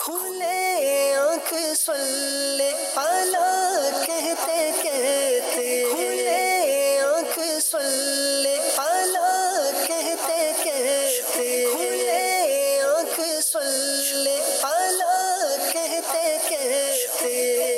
کھلے آنکھ صلی اعلیٰ کہتے کہتے، کھلے آنکھ صلی اعلیٰ کہتے کہتے، کھلے آنکھ صلی اعلیٰ کہتے کہتے۔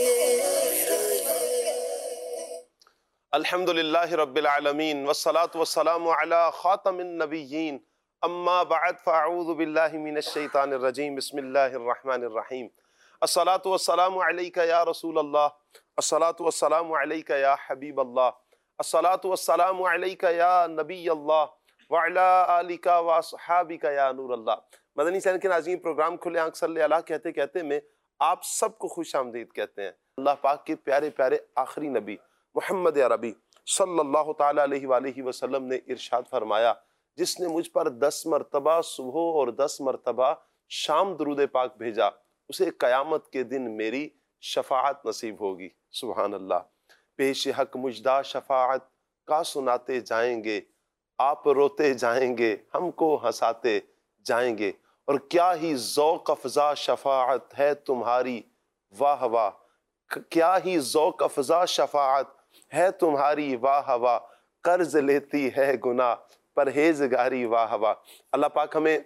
الحمدللہ رب العالمین والصلاة والسلام علی خاتم النبیین، اما بعد فاعوذ باللہ من الشیطان الرجیم، بسم اللہ الرحمن الرحیم۔ الصلاة والسلام علیک یا رسول اللہ، الصلاة والسلام علیک یا حبیب اللہ، الصلاة والسلام علیک یا نبی اللہ وعلی آلک واصحابک یا نور اللہ۔ مدنی چینل کے ناظرین، پروگرام کھلے آنکھ صلی اللہ کہتے کہتے میں آپ سب کو خوش آمدید کہتے ہیں۔ اللہ پاک کے پیارے پیارے آخری نبی محمد عربی صلی اللہ تعالیٰ علیہ وآلہ وسلم نے ارشاد فرمایا، جس نے مجھ پر 10 مرتبہ صبح اور 10 مرتبہ شام درود پاک بھیجا، اسے قیامت کے دن میری شفاعت نصیب ہوگی۔ سبحان اللہ۔ پیش حق مجدہ شفاعت کا سناتے جائیں گے، آپ روتے جائیں گے، ہم کو ہنساتے جائیں گے، اور کیا ہی ذوق افزا شفاعت ہے تمہاری، واہ واہ، کیا ہی ذوق افزا شفاعت ہے تمہاری، واہ واہ، قرض لیتی ہے گناہ پرہیزگاری، واہ واہ۔ اللہ پاک ہمیں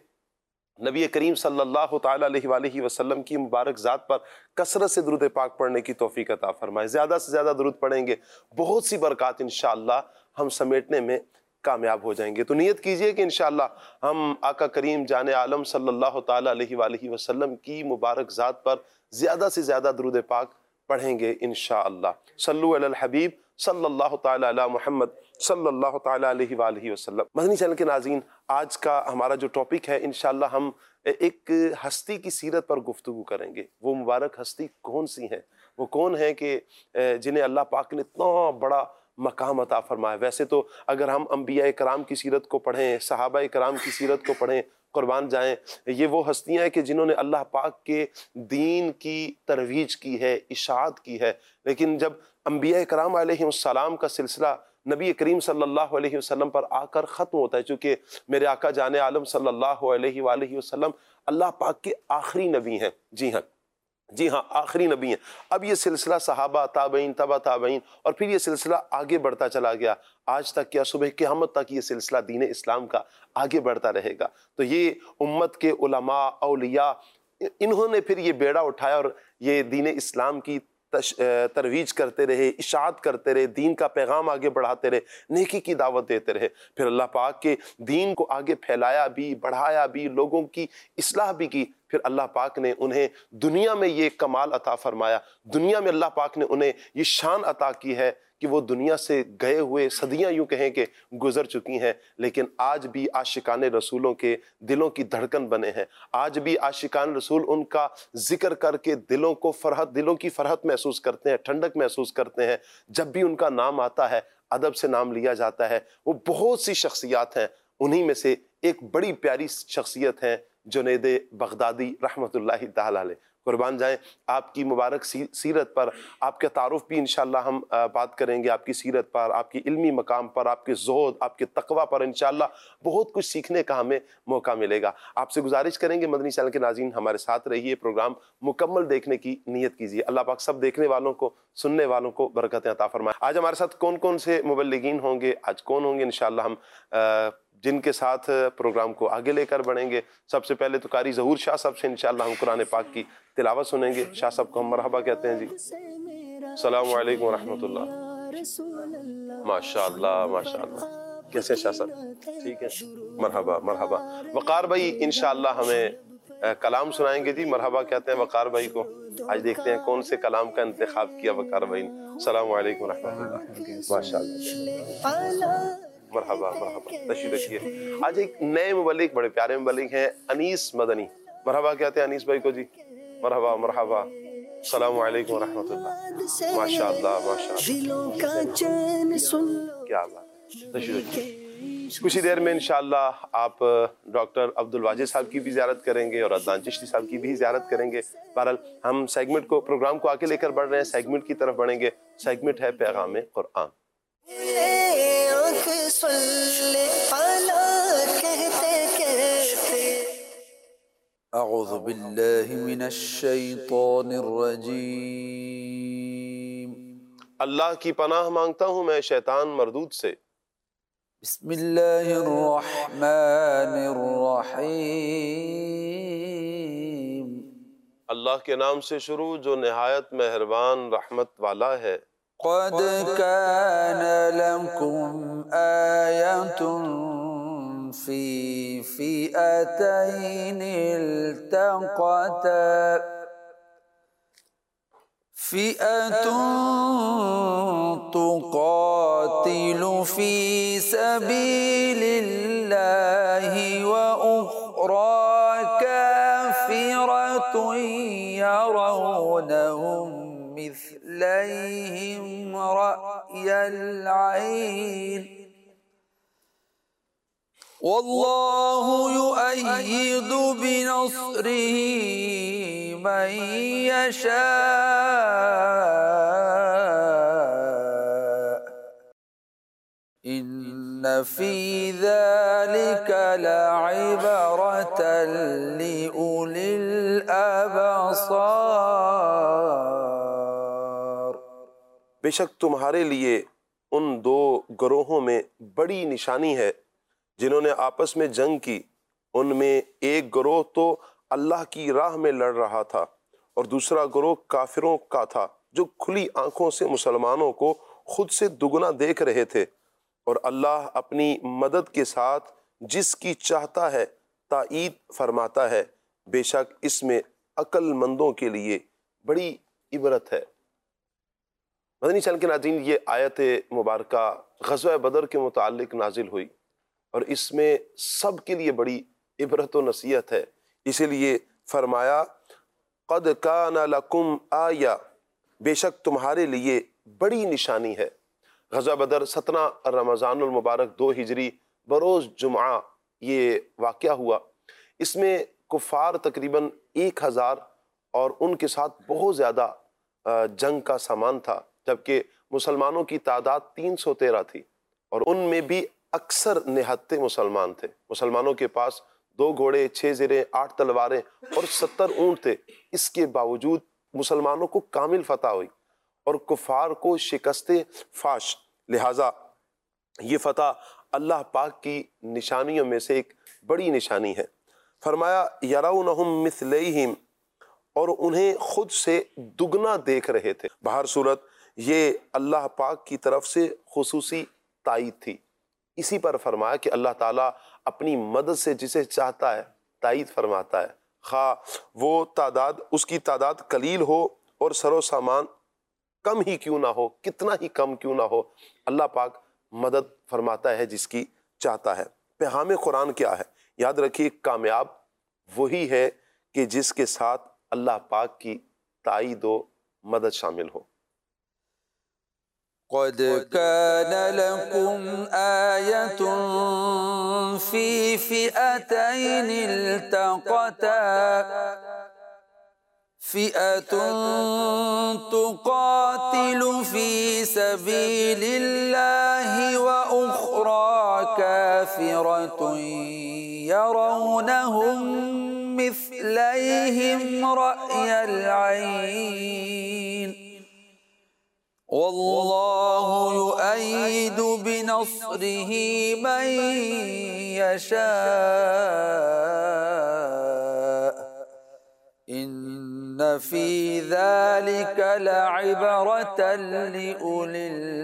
نبی کریم صلی اللہ تعالیٰ علیہ وآلہ وسلم کی مبارک ذات پر کثرت سے درود پاک پڑھنے کی توفیق عطا فرمائے۔ زیادہ سے زیادہ درود پڑھیں گے، بہت سی برکات انشاءاللہ ہم سمیٹنے میں کامیاب ہو جائیں گے۔ تو نیت کیجئے کہ انشاءاللہ ہم آقا کریم جان عالم صلی اللہ تعالیٰ علیہ وآلہ وسلم کی مبارک ذات پر زیادہ سے زیادہ درود پاک پڑھیں گے انشاءاللہ۔ صلو علی الحبیب صلی اللہ تعالیٰ علی محمد صلی اللہ تعالیٰ علیہ وآلہ وسلم۔ مدنی چینل کے ناظرین، آج کا ہمارا جو ٹاپک ہے انشاءاللہ ہم ایک ہستی کی سیرت پر گفتگو کریں گے۔ وہ مبارک ہستی کون سی ہیں؟ وہ کون ہیں کہ جنہیں اللہ پاک نے اتنا بڑا مقام عطا فرمایا؟ ویسے تو اگر ہم انبیاء کرام کی سیرت کو پڑھیں، صحابہ کرام کی سیرت کو پڑھیں، قربان جائیں، یہ وہ ہستیاں ہیں کہ جنہوں نے اللہ پاک کے دین کی ترویج کی ہے، اشاعت کی ہے۔ لیکن جب انبیاء کرام علیہ السلام کا سلسلہ نبی کریم صلی اللہ علیہ وسلم پر آ کر ختم ہوتا ہے، چونکہ میرے آقا جان عالم صلی اللہ علیہ وآلہ وسلم اللہ پاک کے آخری نبی ہیں۔ جی ہاں، آخری نبی ہیں۔ اب یہ سلسلہ صحابہ، تابعین، تبع تابعین، اور پھر یہ سلسلہ آگے بڑھتا چلا گیا، آج تک کیا صبح قیامت تک یہ سلسلہ دین اسلام کا آگے بڑھتا رہے گا۔ تو یہ امت کے علماء، اولیاء، انہوں نے پھر یہ بیڑا اٹھایا اور یہ دین اسلام کی ترویج کرتے رہے، اشاعت کرتے رہے، دین کا پیغام آگے بڑھاتے رہے، نیکی کی دعوت دیتے رہے۔ پھر اللہ پاک کے دین کو آگے پھیلایا بھی، بڑھایا بھی، لوگوں کی اصلاح بھی کی۔ پھر اللہ پاک نے انہیں دنیا میں یہ کمال عطا فرمایا، دنیا میں اللہ پاک نے انہیں یہ شان عطا کی ہے کہ وہ دنیا سے گئے ہوئے صدیاں یوں کہیں کہ گزر چکی ہیں، لیکن آج بھی عاشقان رسولوں کے دلوں کی دھڑکن بنے ہیں۔ آج بھی عاشقان رسول ان کا ذکر کر کے دلوں کی فرحت محسوس کرتے ہیں، ٹھنڈک محسوس کرتے ہیں۔ جب بھی ان کا نام آتا ہے، ادب سے نام لیا جاتا ہے۔ وہ بہت سی شخصیات ہیں، انہی میں سے ایک بڑی پیاری شخصیت ہیں جنید بغدادی رحمۃ اللہ تعالی علیہ۔ قربان جائیں، آپ کی مبارک سیرت پر، آپ کے تعارف بھی انشاءاللہ ہم بات کریں گے، آپ کی سیرت پر، آپ کی علمی مقام پر، آپ کے زہد، آپ کے تقوی پر انشاءاللہ بہت کچھ سیکھنے کا ہمیں موقع ملے گا۔ آپ سے گزارش کریں گے مدنی چینل کے ناظرین ہمارے ساتھ رہیے، پروگرام مکمل دیکھنے کی نیت کیجیے۔ اللہ پاک سب دیکھنے والوں کو، سننے والوں کو برکتیں عطا فرمائے۔ آج ہمارے ساتھ کون کون سے مبلغین ہوں گے، آج کون ہوں گے انشاءاللہ ہم جن کے ساتھ پروگرام کو آگے لے کر بڑھیں گے۔ سب سے پہلے تو قاری ظہور شاہ صاحب سے انشاءاللہ ہم قرآن پاک کی تلاوت سنیں گے۔ شاہ صاحب کو ہم مرحبا کہتے ہیں۔ جی السلام علیکم ورحمۃ اللہ۔ ماشاءاللہ ماشاءاللہ، کیسے شاہ صاحب؟ ٹھیک ہے، مرحبا مرحبا۔ وقار بھائی انشاءاللہ ہمیں کلام سنائیں گے۔ جی مرحبا کہتے ہیں وقار بھائی کو۔ آج دیکھتے ہیں کون سے کلام کا انتخاب کیا وقار بھائی نے۔ السلام علیکم ورحمۃ اللہ۔ ماشاءاللہ، مرحبا مرحبا، تشریف رکھیے۔ آج ایک نئے مبلغ، بڑے پیارے مبلغ ہیں، انیس مدنی۔ مرحبا کہتے ہیں انیس بھائی کو۔ جی مرحبا مرحبا، السلام علیکم ورحمۃ اللہ۔ ماشاءاللہ ماشاءاللہ، کیا بات ہے، تشریف رکھیے۔ کچھ ہی دیر میں انشاءاللہ آپ ڈاکٹر عبد الواجد صاحب کی بھی زیارت کریں گے اور عدنان چشتی صاحب کی بھی زیارت کریں گے۔ بہرحال ہم سیگمنٹ کو، پروگرام کو آگے لے کر بڑھ رہے ہیں، سیگمنٹ کی طرف بڑھیں گے۔ سیگمنٹ ہے پیغام قرآن۔ اعوذ باللہ من الشیطان الرجیم، اللہ کی پناہ مانگتا ہوں میں شیطان مردود سے۔ بسم اللہ الرحمن الرحیم، اللہ کے نام سے شروع جو نہایت مہربان رحمت والا ہے۔ قد كان لكم آية في فئتين التقتا، فئة تقاتل في سبيل الله وأخرى كافرة يرونهم مثليهم رأي العين والله يؤيد بنصره من يشاء إن في ذلك لعبرة لأولي الأبصار۔ بے شک تمہارے لیے ان دو گروہوں میں بڑی نشانی ہے جنہوں نے آپس میں جنگ کی۔ ان میں ایک گروہ تو اللہ کی راہ میں لڑ رہا تھا اور دوسرا گروہ کافروں کا تھا جو کھلی آنکھوں سے مسلمانوں کو خود سے دگنا دیکھ رہے تھے، اور اللہ اپنی مدد کے ساتھ جس کی چاہتا ہے تائید فرماتا ہے۔ بے شک اس میں عقل مندوں کے لیے بڑی عبرت ہے۔ مدنی چینل کے ناظرین، یہ آیت مبارکہ غزوہ بدر کے متعلق نازل ہوئی اور اس میں سب کے لیے بڑی عبرت و نصیحت ہے۔ اسی لیے فرمایا قد کان لکم آیہ، بے شک تمہارے لیے بڑی نشانی ہے۔ غزوہ بدر 17 رمضان المبارک 2 ہجری بروز جمعہ یہ واقعہ ہوا۔ اس میں کفار تقریباً 1000 اور ان کے ساتھ بہت زیادہ جنگ کا سامان تھا، جبکہ مسلمانوں کی تعداد 313 تھی، اور ان میں بھی اکثر نہتے مسلمان تھے۔ مسلمانوں کے پاس 2 گھوڑے، 6 زرہیں، 8 تلواریں اور 70 اونٹ تھے۔ اس کے باوجود مسلمانوں کو کامل فتح ہوئی اور کفار کو شکست فاش۔ لہٰذا یہ فتح اللہ پاک کی نشانیوں میں سے ایک بڑی نشانی ہے۔ فرمایا یرونہم مثلیہم، اور انہیں خود سے دگنا دیکھ رہے تھے۔ بہر صورت یہ اللہ پاک کی طرف سے خصوصی تائید تھی۔ اسی پر فرمایا کہ اللہ تعالیٰ اپنی مدد سے جسے چاہتا ہے تائید فرماتا ہے، خواہ وہ اس کی تعداد قلیل ہو اور سر و سامان کم ہی کیوں نہ ہو، کتنا ہی کم کیوں نہ ہو، اللہ پاک مدد فرماتا ہے جس کی چاہتا ہے۔ پیغام قرآن کیا ہے؟ یاد رکھیے، کامیاب وہی ہے کہ جس کے ساتھ اللہ پاک کی تائید و مدد شامل ہو۔ قد كان لكم آية في فئتين التقتا، فئة تقاتل في سبيل الله وأخرى كافرة يرونهم مثليهم رأي العين والله يؤيد بنصره من يشاء إن في ذلك لعبرة لأولي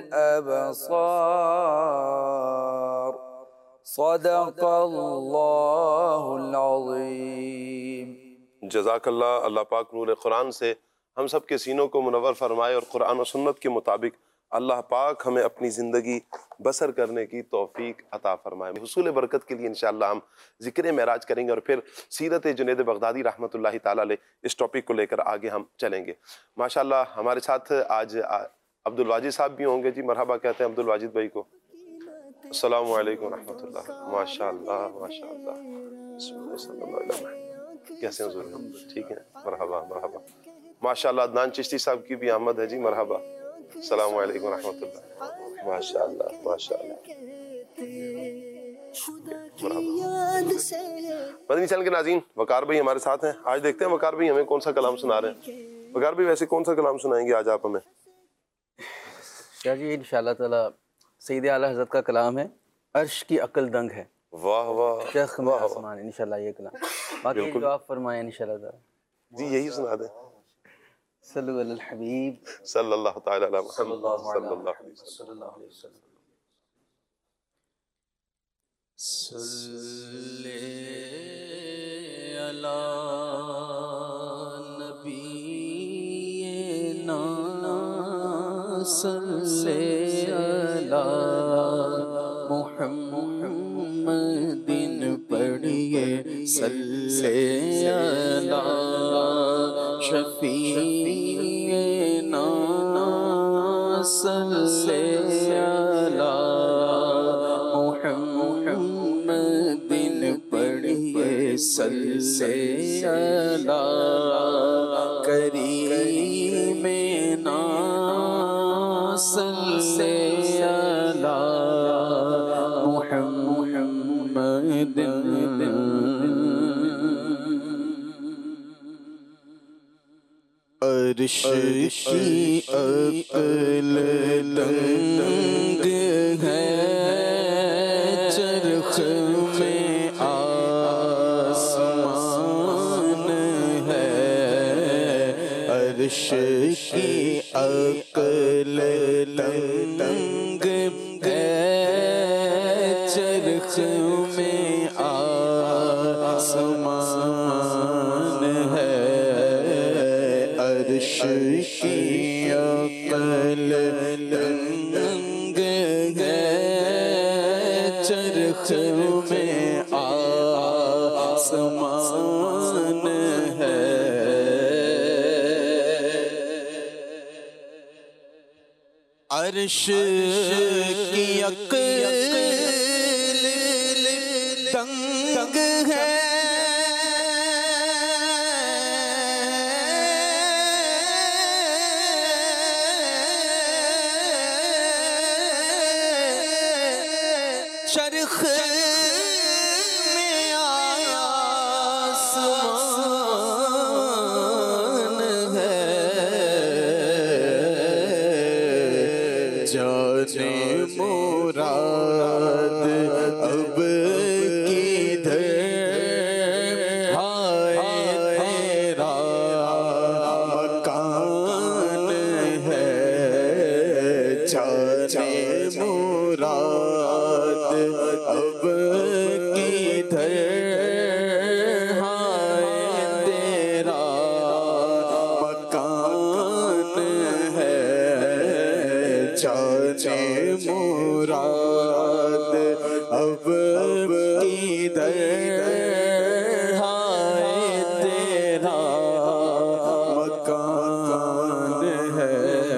الأبصار صدق اللہ العظیم۔ جزاک اللہ۔ اللہ پاک نور قرآن سے ہم سب کے سینوں کو منور فرمائے اور قرآن و سنت کے مطابق اللہ پاک ہمیں اپنی زندگی بسر کرنے کی توفیق عطا فرمائے۔ حصول برکت کے لیے انشاءاللہ ہم ذکر معراج کریں گے اور پھر سیرت جنید بغدادی رحمۃ اللہ تعالیٰ علیہ اس ٹاپک کو لے کر آگے ہم چلیں گے۔ ماشاءاللہ ہمارے ساتھ آج عبد الواجد صاحب بھی ہوں گے۔ جی مرحبا کہتے ہیں عبد الواجد بھائی کو۔ السلام علیکم ورحمۃ اللہ۔ ماشاءاللہ ماشاءاللہ، بسم اللہ صلی اللہ علیہ وسلم۔ کیسے ہیں حضور؟ ٹھیک ہے، مرحبا مرحبا۔ ماشاءاللہ عدنان چشتی صاحب کی بھی آمد ہے۔ جی مرحبا، السلام علیکم ورحمۃ اللہ۔ ماشاءاللہ ماشاءاللہ۔ مدنی چینل کے ناظرین، وقار بھائی ہمارے ساتھ ہیں. آج دیکھتے ہیں وقار بھائی ہمیں کون سا کلام سنا رہے ہیں. وقار بھائی ویسے کون سا کلام سنائیں گے آج آپ ہمیں؟ شاہ جی انشاءاللہ تعالی سید اعلیٰ حضرت کا کلام ہے، عرش کی عقل دنگ ہے. واہ واہ شیخ میں آسمان، انشاءاللہ یہ کلام باقی جو آپ فرمائیں انشاءاللہ تعالی. جی یہی سنا دیں. صلو علی الحبیب صلی اللہ تعالی علی محمد صلی اللہ صلی اللہ علیہ وسلم. صلی اللہ علیہ وسلم. صلی علی نبینا صلی علی محمد پڑھیے صلی علی شفیعنا صلی علی محمد پڑھیے صلی علی کریمنا صلی علی محمد. عرش کی عقل دنگ ہے، چرخ میں آسمان ہے. عرش کی عقل دنگ ہے، چرخ میں آسمان ہے. عرش کی عقل دنگ ہے، چرخ میں آسمان ہے. عرش کی عقل دنگ ہے، چرخ میں آسمان ہے. جانے مراد اب کدھر ہائے تیرا مکان ہے. جانے مراد اب کدھر ہائے تیرا مکان ہے. جانے مراد اب کدھر ہائے تیرا مکان ہے.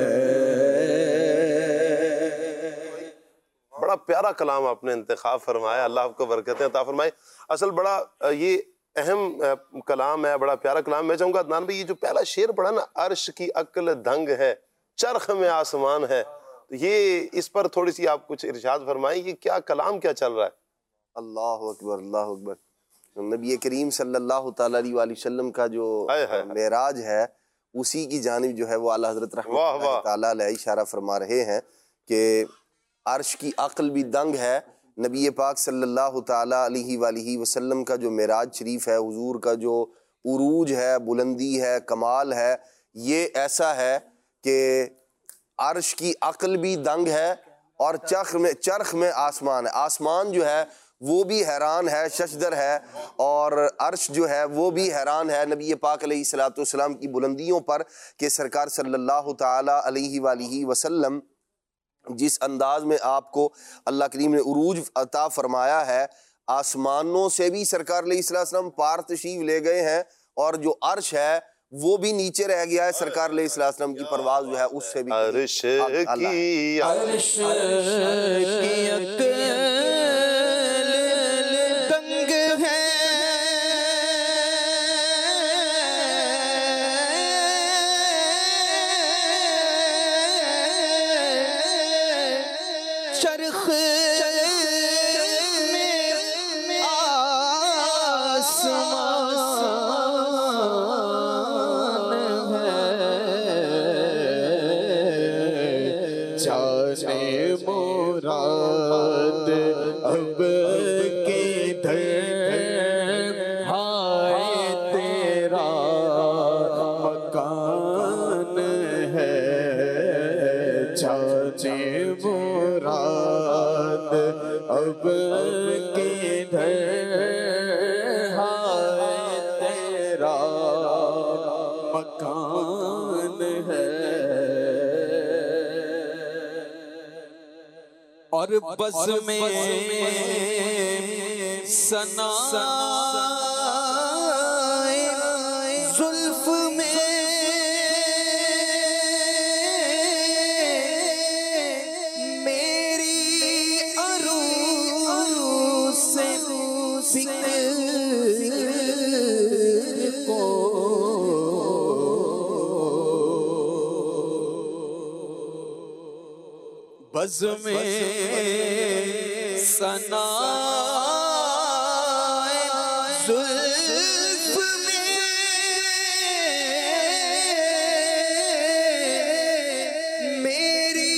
بڑا پیارا کلام آپ نے انتخاب فرمایا، اللہ آپ کو برکتیں عطا فرمائے. اصل بڑا یہ اہم کلام ہے، بڑا پیارا کلام. میں چاہوں گا عدنان بھائی یہ جو پہلا شعر پڑھا نا، عرش کی عقل دنگ ہے، چرخ میں آسمان ہے، تو یہ اس پر تھوڑی سی آپ کچھ ارشاد فرمائیں، یہ کیا کلام کیا چل رہا ہے؟ اللہ اکبر اللہ اکبر. نبی کریم صلی اللہ تعالیٰ علیہ وآلہ وسلم کا جو معراج ہے، اسی کی جانب جو ہے وہ اعلیٰ حضرت رحمۃ اللہ تعالیٰ علیہ اشارہ فرما رہے ہیں کہ عرش کی عقل بھی دنگ ہے. نبی پاک صلی اللہ تعالیٰ علیہ وآلہ وسلم کا جو معراج شریف ہے، حضور کا جو عروج ہے، بلندی ہے، کمال ہے، یہ ایسا ہے کہ عرش کی عقل بھی دنگ ہے اور چرخ میں آسمان ہے. آسمان جو ہے وہ بھی حیران ہے، ششدر ہے، اور عرش جو ہے وہ بھی حیران ہے نبی پاک علیہ السلام کی بلندیوں پر کہ سرکار صلی اللہ تعالیٰ علیہ وآلہ وسلم جس انداز میں آپ کو اللہ کریم نے عروج عطا فرمایا ہے، آسمانوں سے بھی سرکار علیہ السلام پار تشریف لے گئے ہیں، اور جو عرش ہے وہ بھی نیچے رہ گیا ہے. سرکار علیہ السلام کی پرواز جو ہے اس سے بھی عرش کی عرش کی عقل دنگ ہے، چرخ میں जाने मुराद अब किधर हाय तेरा मकान है, जाने मुराद अब किधर हाय तेरा मकान है। और बस में सना जुल्फ में मेरी अरूस से को बज़ में सना जुल्फ में मेरी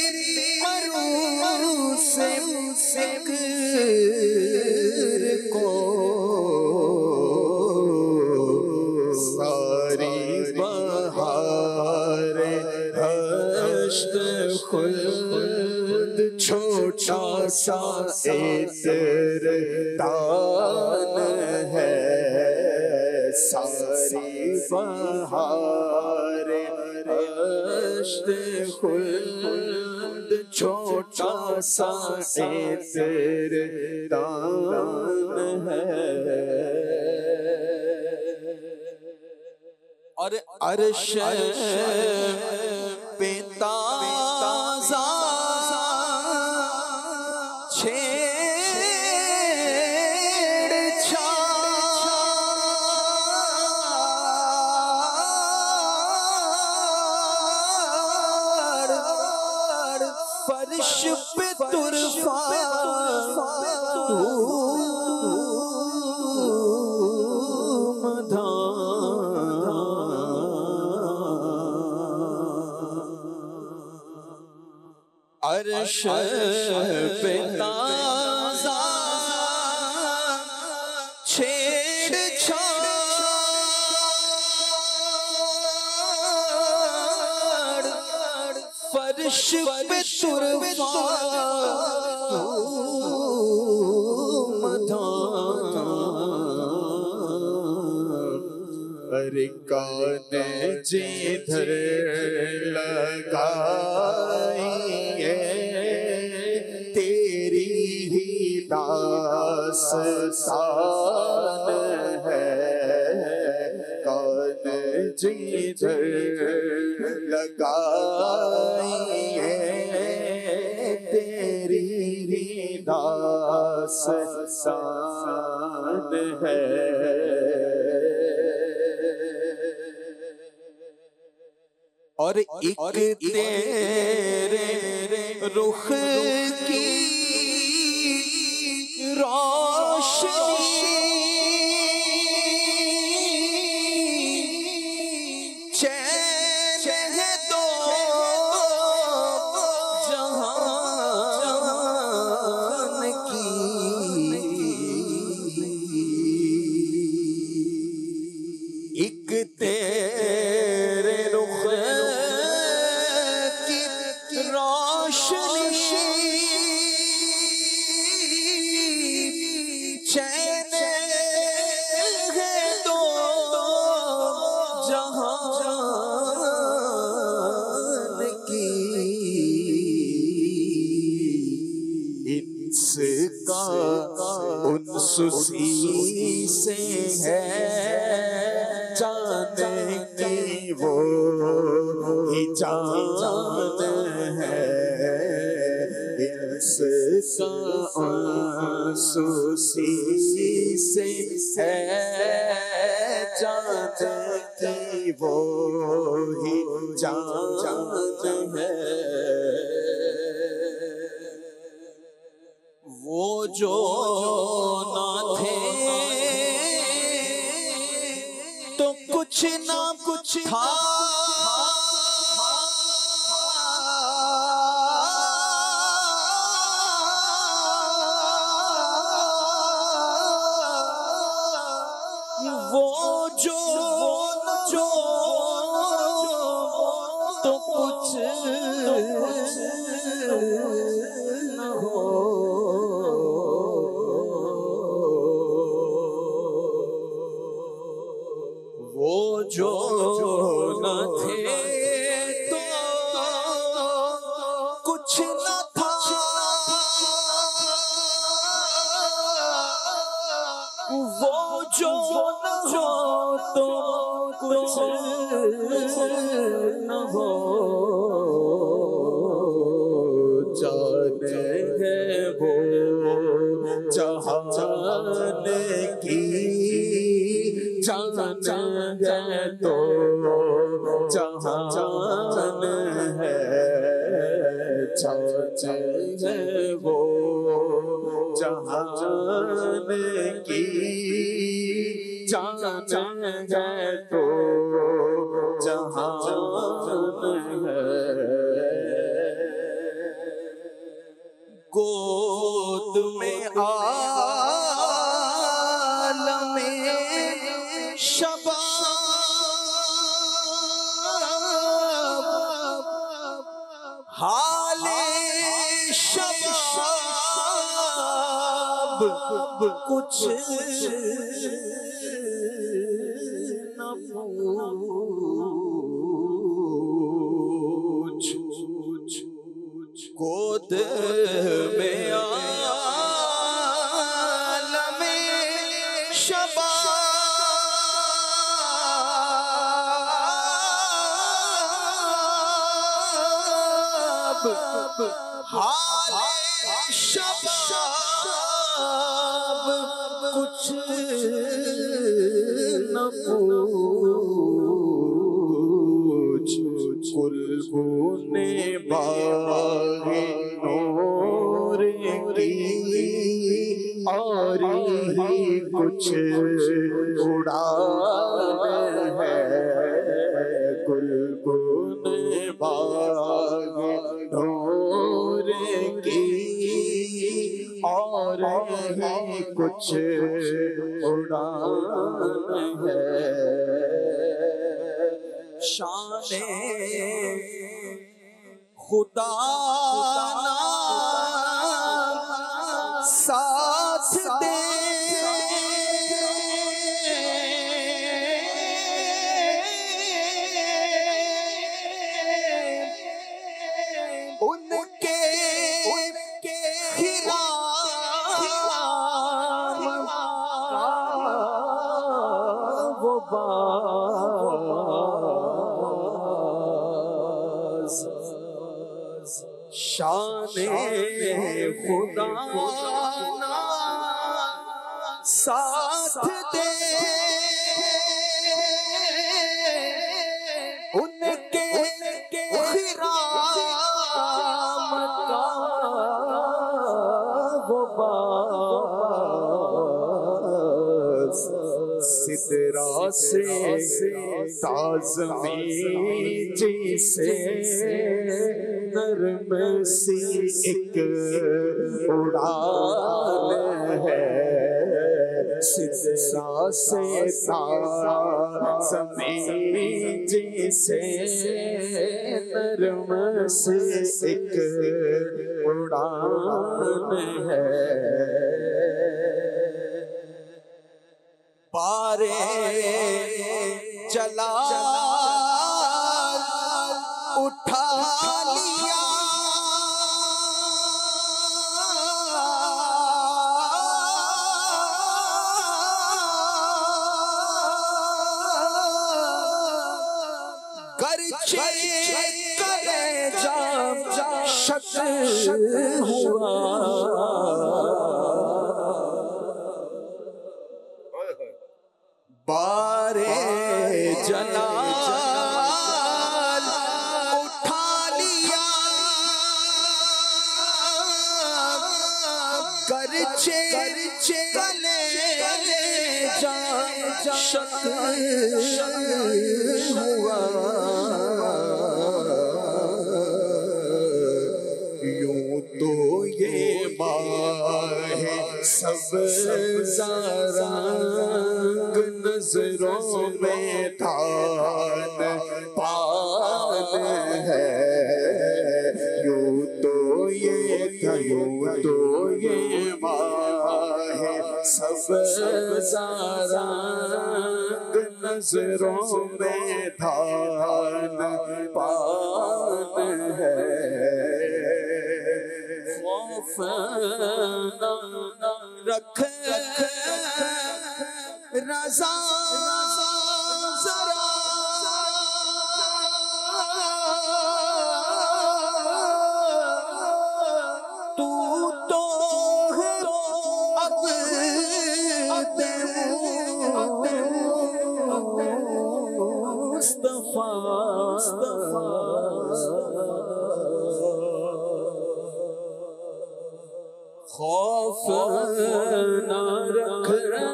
अरूस से को सारी बहारे हश्त खुल्द छोटा सा इतर दान है, सारी बहारे हश्त खुल्द छोटा सा इतर दान है। और अर्श पे ताज़ा छेड़छाड़ फर्श पे तुरफा अर्श पे ताज़ा छेड़छाड़ फर्श पे तुरफा अरे कान जिधर लगाई तेरी ही दास्तान है, कान जिधर लगाई तेरी ही दास्तान है। और एक तेरे रुख की रोशनी चैन है दो जहान की, एक तेरे रुख चैन है दो जहान की, इसका उन्स उसी से है, जाने की वो ही जान है, इसका उन्स उसी से है, जाने की वो ही जान है। वो जो ना थे तो कुछ ना कुछ था, نہ تھے تو کچھ نہ تھا، وہ جو نہ ہو تو کچھ نہ ہو، جانے ہے وہ جہان کی جان ہے تو جہان ہے، جان ہے وہ جہان کی جان ہے تو جہان ہے، گود میں عالم شباب، حال شباب کچھ نہ پوچھ، گود میں عالم شباب، حال شباب کچھ نہ پوچھ، گلگون باغ نور کی اور ہی کچھ اڑان ہے، گلگون باغ نور کی اور ہی کچھ اڑان ہے، شان خدا ساتھ دے، ان کے خرام وہ باز، شان خدا ساتھ دے، ان کے خرام کا وہ باز، سدرا سے تعظمی جیسے نرم سی ایک اڑان ہے، سدرا سے تعظمی جیسے نرم سی ایک اڑان ہے، پارے جلال اٹھا لیا، گرچہ کلیجہ شک ہوا، بارے جلال اٹھا لیا، گرچہ کلیجہ شک ہوا، یوں تو یہ ماہ سبز رنگ نظروں میں تھان پان ہے، یوں تو یہ ماہ سبز رنگ نظروں میں دھان پان ہے، خوف نہ رکھ رضا ذرا، تو تو ہے اب خوف نہ رکھ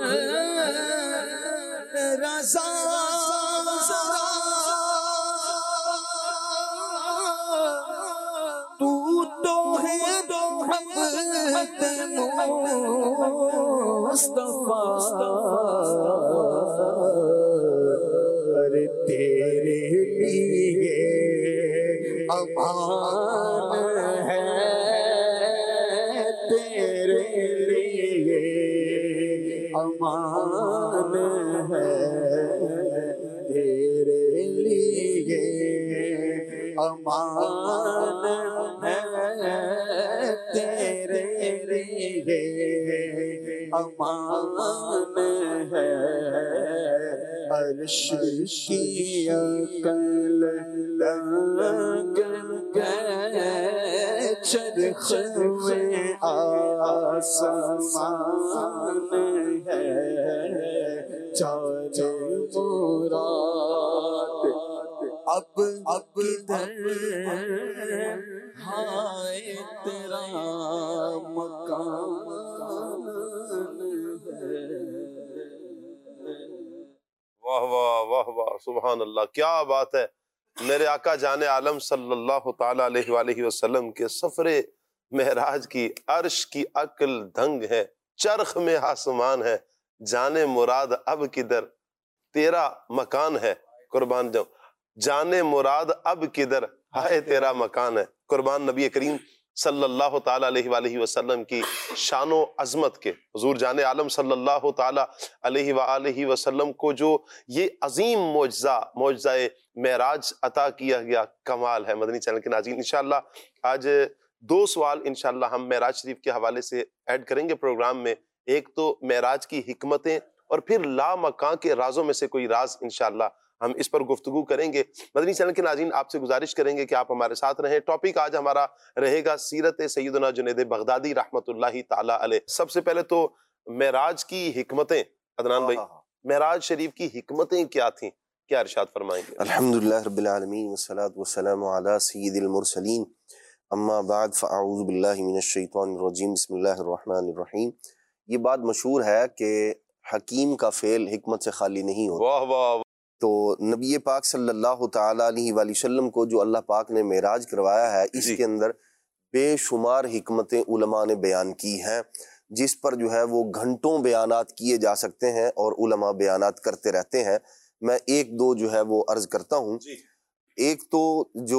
رضا ذرا، تو تو ہے عبد مصطفیٰ، تیرے لیے امان ہے، تیرے لیے امان ہے، تیرے لیے امان ہے، تیرے لیے امان ہے، عرش کی عقل لنگ گئے، چرخ میں آسمان ہے، چار مراد اب کدھر ہائے تیرا مکان ہے۔ واہ واہ واہ واہ، سبحان اللہ، کیا بات ہے۔ میرے آقا جان عالم صلی اللہ تعالی علیہ وآلہ وسلم کے سفر معراج کی عرش کی عقل دھنگ ہے، چرخ میں آسمان ہے، جانے مراد اب کدھر تیرا مکان ہے، قربان جاؤں، جانے مراد اب کدھر ہائے تیرا مکان ہے۔ قربان نبی کریم صلی اللہ تعالیٰ علیہ وآلہ وسلم کی شان و عظمت کے، حضور جان عالم صلی اللہ تعالیٰ علیہ وآلہ وسلم کو جو یہ عظیم معجزہ معراج عطا کیا گیا، کمال ہے۔ مدنی چینل کے ناظرین، انشاءاللہ آج 2 سوال انشاءاللہ ہم معراج شریف کے حوالے سے ایڈ کریں گے پروگرام میں، ایک تو معراج کی حکمتیں، اور پھر لامکاں کے رازوں میں سے کوئی راز انشاءاللہ ہم اس پر گفتگو کریں گے۔ مدنی چینل کے ناظرین آپ سے گزارش کریں گے کہ آپ ہمارے ساتھ رہیں۔ ٹاپک آج ہمارا رہے گا سیرت سیدنا جنید بغدادی رحمت اللہ تعالی علیہ۔ سب سے پہلے تو معراج کی حکمتیں، عدنان بھائی معراج شریف کی حکمتیں کیا تھیں، کیا ارشاد فرمائیں گے؟ الحمدللہ رب العالمین والصلاة والسلام علی سید المرسلین، اما بعد فاعوذ باللہ من الشیطان الرجیم، بسم اللہ الرحمن الرحیم۔ یہ بات مشہور ہے کہ حکیم کا فعل حکمت سے خالی نہیں ہوتا۔ واہ واہ، تو نبی پاک صلی اللہ تعالیٰ علیہ وآلہ وسلم کو جو اللہ پاک نے معراج کروایا ہے، اس کے اندر بے شمار حکمتیں علماء نے بیان کی ہیں، جس پر جو ہے وہ گھنٹوں بیانات کیے جا سکتے ہیں اور علماء بیانات کرتے رہتے ہیں۔ میں ایک دو جو ہے وہ عرض کرتا ہوں۔ ایک تو جو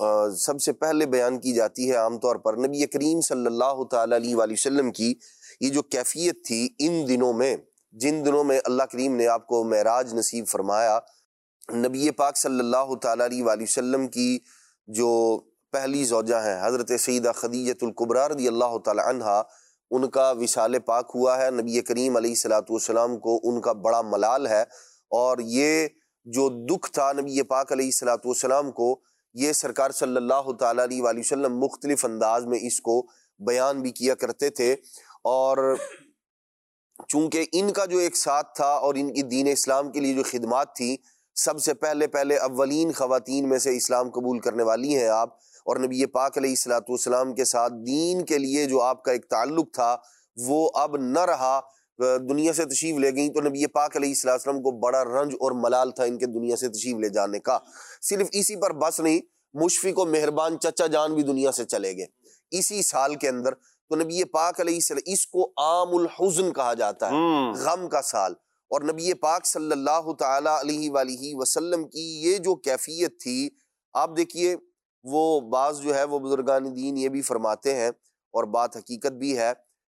سب سے پہلے بیان کی جاتی ہے عام طور پر، نبی کریم صلی اللہ تعالیٰ علیہ وآلہ وسلم کی یہ جو کیفیت تھی ان دنوں میں، جن دنوں میں اللہ کریم نے آپ کو معراج نصیب فرمایا، نبی پاک صلی اللہ تعالیٰ علیہ وآلہ وسلم کی جو پہلی زوجہ ہیں حضرت سیدہ خدیجہ الکبریٰ رضی اللہ تعالی عنہا، ان کا وصال پاک ہوا ہے۔ نبی کریم علیہ الصلوۃ والسلام کو ان کا بڑا ملال ہے، اور یہ جو دکھ تھا نبی پاک علیہ الصلوۃ والسلام کو، یہ سرکار صلی اللہ تعالیٰ علیہ وآلہ وسلم مختلف انداز میں اس کو بیان بھی کیا کرتے تھے۔ اور چونکہ ان کا جو ایک ساتھ تھا اور ان کی دین اسلام کے لیے جو خدمات تھی، سب سے پہلے اولین خواتین میں سے اسلام قبول کرنے والی ہیں آپ، اور نبی پاک علیہ الصلوۃ والسلام کے ساتھ دین کے لیے جو آپ کا ایک تعلق تھا وہ اب نہ رہا، دنیا سے تشریف لے گئیں، تو نبی پاک علیہ الصلوۃ والسلام کو بڑا رنج اور ملال تھا ان کے دنیا سے تشریف لے جانے کا۔ صرف اسی پر بس نہیں، مشفق و مہربان چچا جان بھی دنیا سے چلے گئے اسی سال کے اندر۔ تو نبی پاک علیہ السلام، اس کو عام الحزن کہا جاتا ہے، غم کا سال۔ اور نبی پاک صلی اللہ تعالی علیہ وآلہ وسلم کی یہ جو کیفیت تھی، آپ دیکھیے وہ بعض جو ہے وہ بزرگان دین یہ بھی فرماتے ہیں، اور بات حقیقت بھی ہے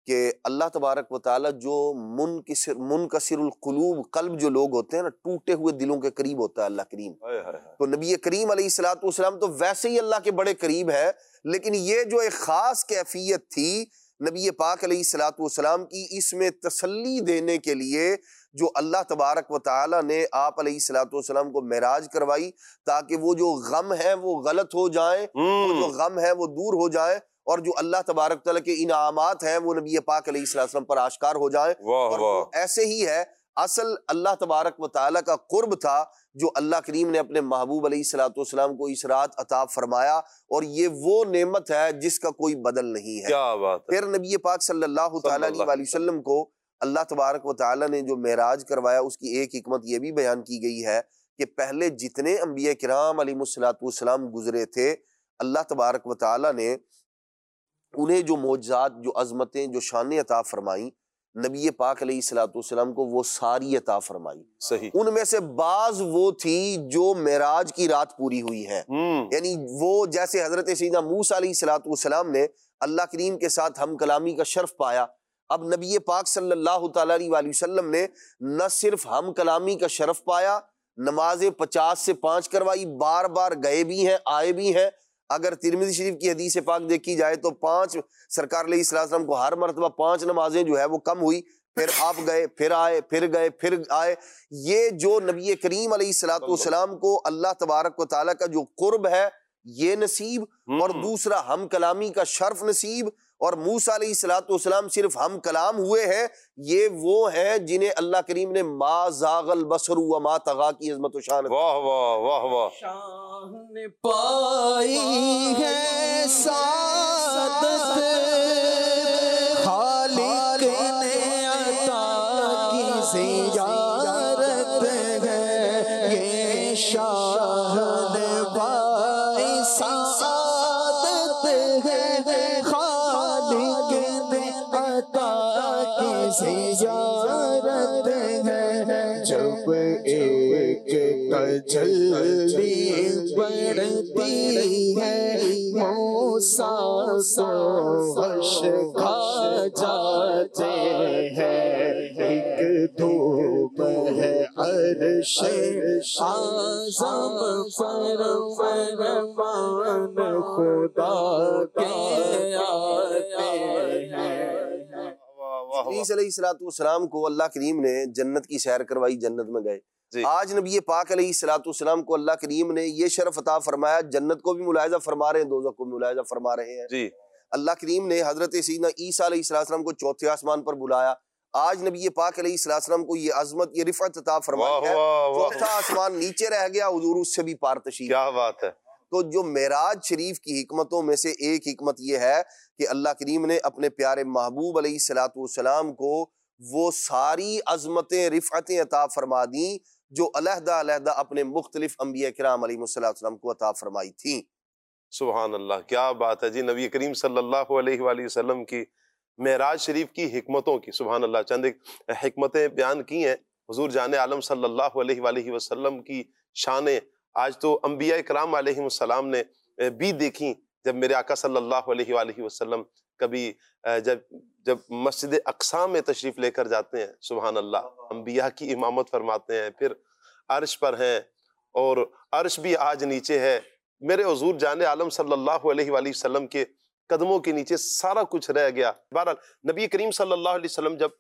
کہ اللہ تبارک و تعالیٰ جو منکسر القلوب، قلب جو لوگ ہوتے ہیں نا، ٹوٹے ہوئے دلوں کے قریب ہوتا ہے اللہ کریم. تو نبی کریم علیہ الصلوۃ والسلام تو ویسے ہی اللہ کے بڑے قریب ہے، لیکن یہ جو ایک خاص کیفیت تھی نبی پاک علیہ الصلوۃ والسلام کی، اس میں تسلی دینے کے لیے جو اللہ تبارک و تعالیٰ نے آپ علیہ الصلوۃ والسلام کو معراج کروائی، تاکہ وہ جو غم ہے وہ غلط ہو جائیں، وہ جو غم ہے وہ دور ہو جائیں، اور جو اللہ تبارک و تعالیٰ کے انعامات ہیں وہ نبی پاک علیہ الصلوۃ والسلام پر آشکار ہو جائیں. اور وہ ایسے ہی ہے، اصل اللہ تبارک و تعالیٰ کا قرب تھا جو اللہ کریم نے اپنے محبوب علیہ الصلوۃ والسلام کو اس رات عطا فرمایا، اور یہ وہ نعمت ہے جس کا کوئی بدل نہیں ہے. کیا بات ہے. پھر نبی پاک صلی اللہ تعالیٰ علیہ وآلہ وسلم کو اللہ تبارک و تعالیٰ نے جو معراج کروایا، اس کی ایک حکمت یہ بھی بیان کی گئی ہے کہ پہلے جتنے انبیاء کرام علیہ الصلوۃ والسلام گزرے تھے، اللہ تبارک و تعالیٰ نے انہیں جو معجزات، جو عظمتیں، جو شانیں عطا فرمائیں، نبی پاک علیہ الصلوۃ والسلام کو وہ ساری عطا فرمائی. صحیح. ان میں سے بعض وہ تھی جو معراج کی رات پوری ہوئی ہیں. یعنی وہ جیسے حضرت سیدنا موسیٰ علیہ الصلوۃ والسلام نے اللہ کریم کے ساتھ ہم کلامی کا شرف پایا، اب نبی پاک صلی اللہ تعالیٰ علیہ وآلہ وسلم نے نہ صرف ہم کلامی کا شرف پایا، نمازیں 50 سے 5 کروائی، بار بار گئے بھی ہیں آئے بھی ہیں. اگر ترمذی شریف کی حدیث پاک دیکھی جائے تو 5 سرکار علیہ السلام کو ہر مرتبہ 5 نمازیں جو ہے وہ کم ہوئی، پھر آپ گئے، پھر آئے، پھر گئے، پھر آئے. یہ جو نبی کریم علیہ الصلوۃ والسلام کو اللہ تبارک و تعالیٰ کا جو قرب ہے یہ نصیب، اور دوسرا ہم کلامی کا شرف نصیب، اور موسیٰ علیہ الصلوۃ والسلام صرف ہم کلام ہوئے ہیں، یہ وہ ہیں جنہیں اللہ کریم نے ما زاغ البصر وما طغی کی عظمت و شان. واہ واہ واہ واہ. شان پائی ہے سعادت، خالق نے عطا کی زیارت ہے، یہ شان پائی سعادت ہے، خالق نے عطا کی زیارت ہے. جب ایک تجلی بڑھتی ہے موسیٰ سوش کھا جاتے ہیں، ایک دھوپ ہے عرش اعظم فرمان خدا کے آتے ہیں. ادریس علیہ الصلوۃ والسلام کو اللہ کریم نے جنت کی سیر کروائی، جنت میں گئے. آج نبی پاک علیہ الصلوۃ والسلام کو اللہ کریم نے یہ شرف عطا فرمایا، جنت کو بھی ملاحظہ فرما رہے ہیں، دوزخ کو بھی ملاحظہ فرما رہے ہیں. جی. اللہ کریم نے حضرت سیدنا عیسیٰ علیہ السلام کو چوتھے آسمان پر بلایا. آج نبی پاک علیہ السلام کو یہ عظمت، یہ رفعت عطا فرمائی ہے. چوتھا آسمان نیچے رہ گیا، حضور اس سے بھی پار تشریف. کیا بات ہے. تو جو معراج شریف کی حکمتوں میں سے ایک حکمت یہ ہے کہ اللہ کریم نے اپنے پیارے محبوب علیہ الصلوۃ والسلام کو وہ ساری عظمتیں، رفعتیں عطا فرما دیں جو علیحدہ علیحدہ اپنے مختلف انبیاء کرام علیہ السلام کو عطا فرمائی تھیں. سبحان اللہ، کیا بات ہے جی. نبی کریم صلی اللہ علیہ وآلہ وسلم کی معراج شریف کی حکمتوں کی سبحان اللہ چند ایک حکمتیں بیان کی ہیں. حضور جان عالم صلی اللہ علیہ وآلہ وسلم کی شانیں آج تو انبیاء کرام علیہ السلام نے بھی دیکھیں. جب میرے آقا صلی اللہ علیہ وآلہ وسلم کبھی جب مسجد اقصی میں تشریف لے کر جاتے ہیں، سبحان اللہ، انبیاء کی امامت فرماتے ہیں، پھر عرش پر ہیں اور عرش بھی آج نیچے ہے. میرے حضور جان عالم صلی اللہ علیہ وآلہ وسلم کے قدموں کے نیچے سارا کچھ رہ گیا. بہرحال نبی کریم صلی اللہ علیہ وسلم جب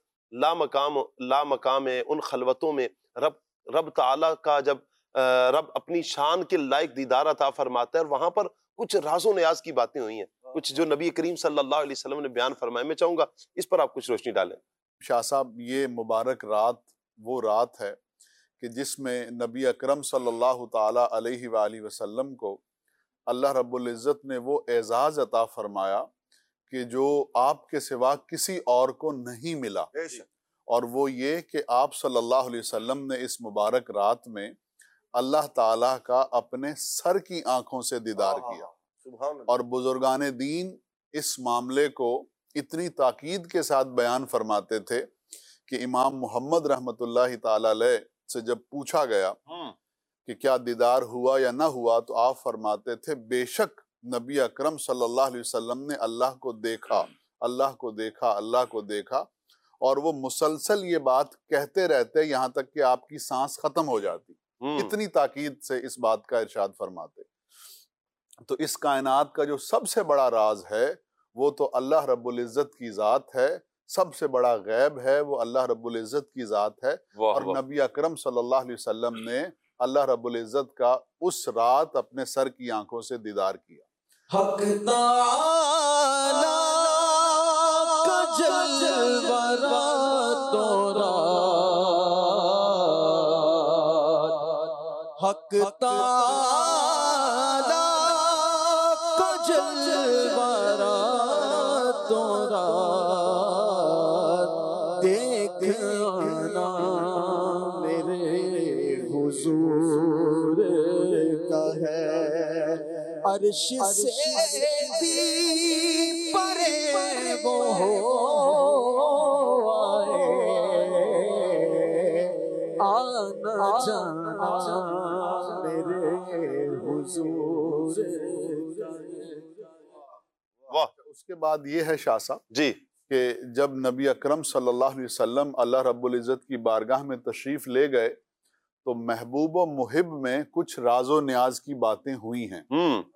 لا مقام ہے، ان خلوتوں میں رب تعالیٰ کا جب رب اپنی شان کے لائق دیدار عطا فرماتا ہے، اور وہاں پر کچھ راز و نیاز کی باتیں ہوئی ہیں، کچھ جو نبی کریم صلی اللہ علیہ وسلم نے بیان فرمائے. میں چاہوں گا اس پر آپ کچھ روشنی ڈالیں. شاہ صاحب، یہ مبارک رات وہ رات ہے کہ جس میں نبی اکرم صلی اللہ تعالیٰ علیہ وآلہ وسلم کو اللہ رب العزت نے وہ اعزاز عطا فرمایا کہ جو آپ کے سوا کسی اور کو نہیں ملا، اور وہ یہ کہ آپ صلی اللہ علیہ وسلم نے اس مبارک رات میں اللہ تعالیٰ کا اپنے سر کی آنکھوں سے دیدار کیا. اور بزرگان دین اس معاملے کو اتنی تاکید کے ساتھ بیان فرماتے تھے کہ امام محمد رحمت اللہ تعالیٰ علیہ سے جب پوچھا گیا کہ کیا دیدار ہوا یا نہ ہوا، تو آپ فرماتے تھے بے شک نبی اکرم صلی اللہ علیہ وسلم نے اللہ کو دیکھا، اللہ کو دیکھا، اللہ کو دیکھا، اور وہ مسلسل یہ بات کہتے رہتے یہاں تک کہ آپ کی سانس ختم ہو جاتی، اتنی تاکید سے اس بات کا ارشاد فرماتے۔ تو اس کائنات کا جو سب سے بڑا راز ہے وہ تو اللہ رب العزت کی ذات ہے، سب سے بڑا غیب ہے وہ اللہ رب العزت کی ذات ہے، اور نبی اکرم صلی اللہ علیہ وسلم نے اللہ رب العزت کا اس رات اپنے سر کی آنکھوں سے دیدار کیا۔ حق تعالی کا جلوہ راتوں رات، حق تعالی کا جلوہ راتوں رات، دیکھ آنا میرے حضور کا ہے، عرش سے بھی پرے وہ آئے، آنا جانا میرے حضور کا ہے۔ واہ! اس کے بعد یہ ہے شاہ صاحب جی کہ جب نبی اکرم صلی اللہ علیہ وسلم اللہ رب العزت کی بارگاہ میں تشریف لے گئے تو محبوب و محب میں کچھ راز و نیاز کی باتیں ہوئی ہیں،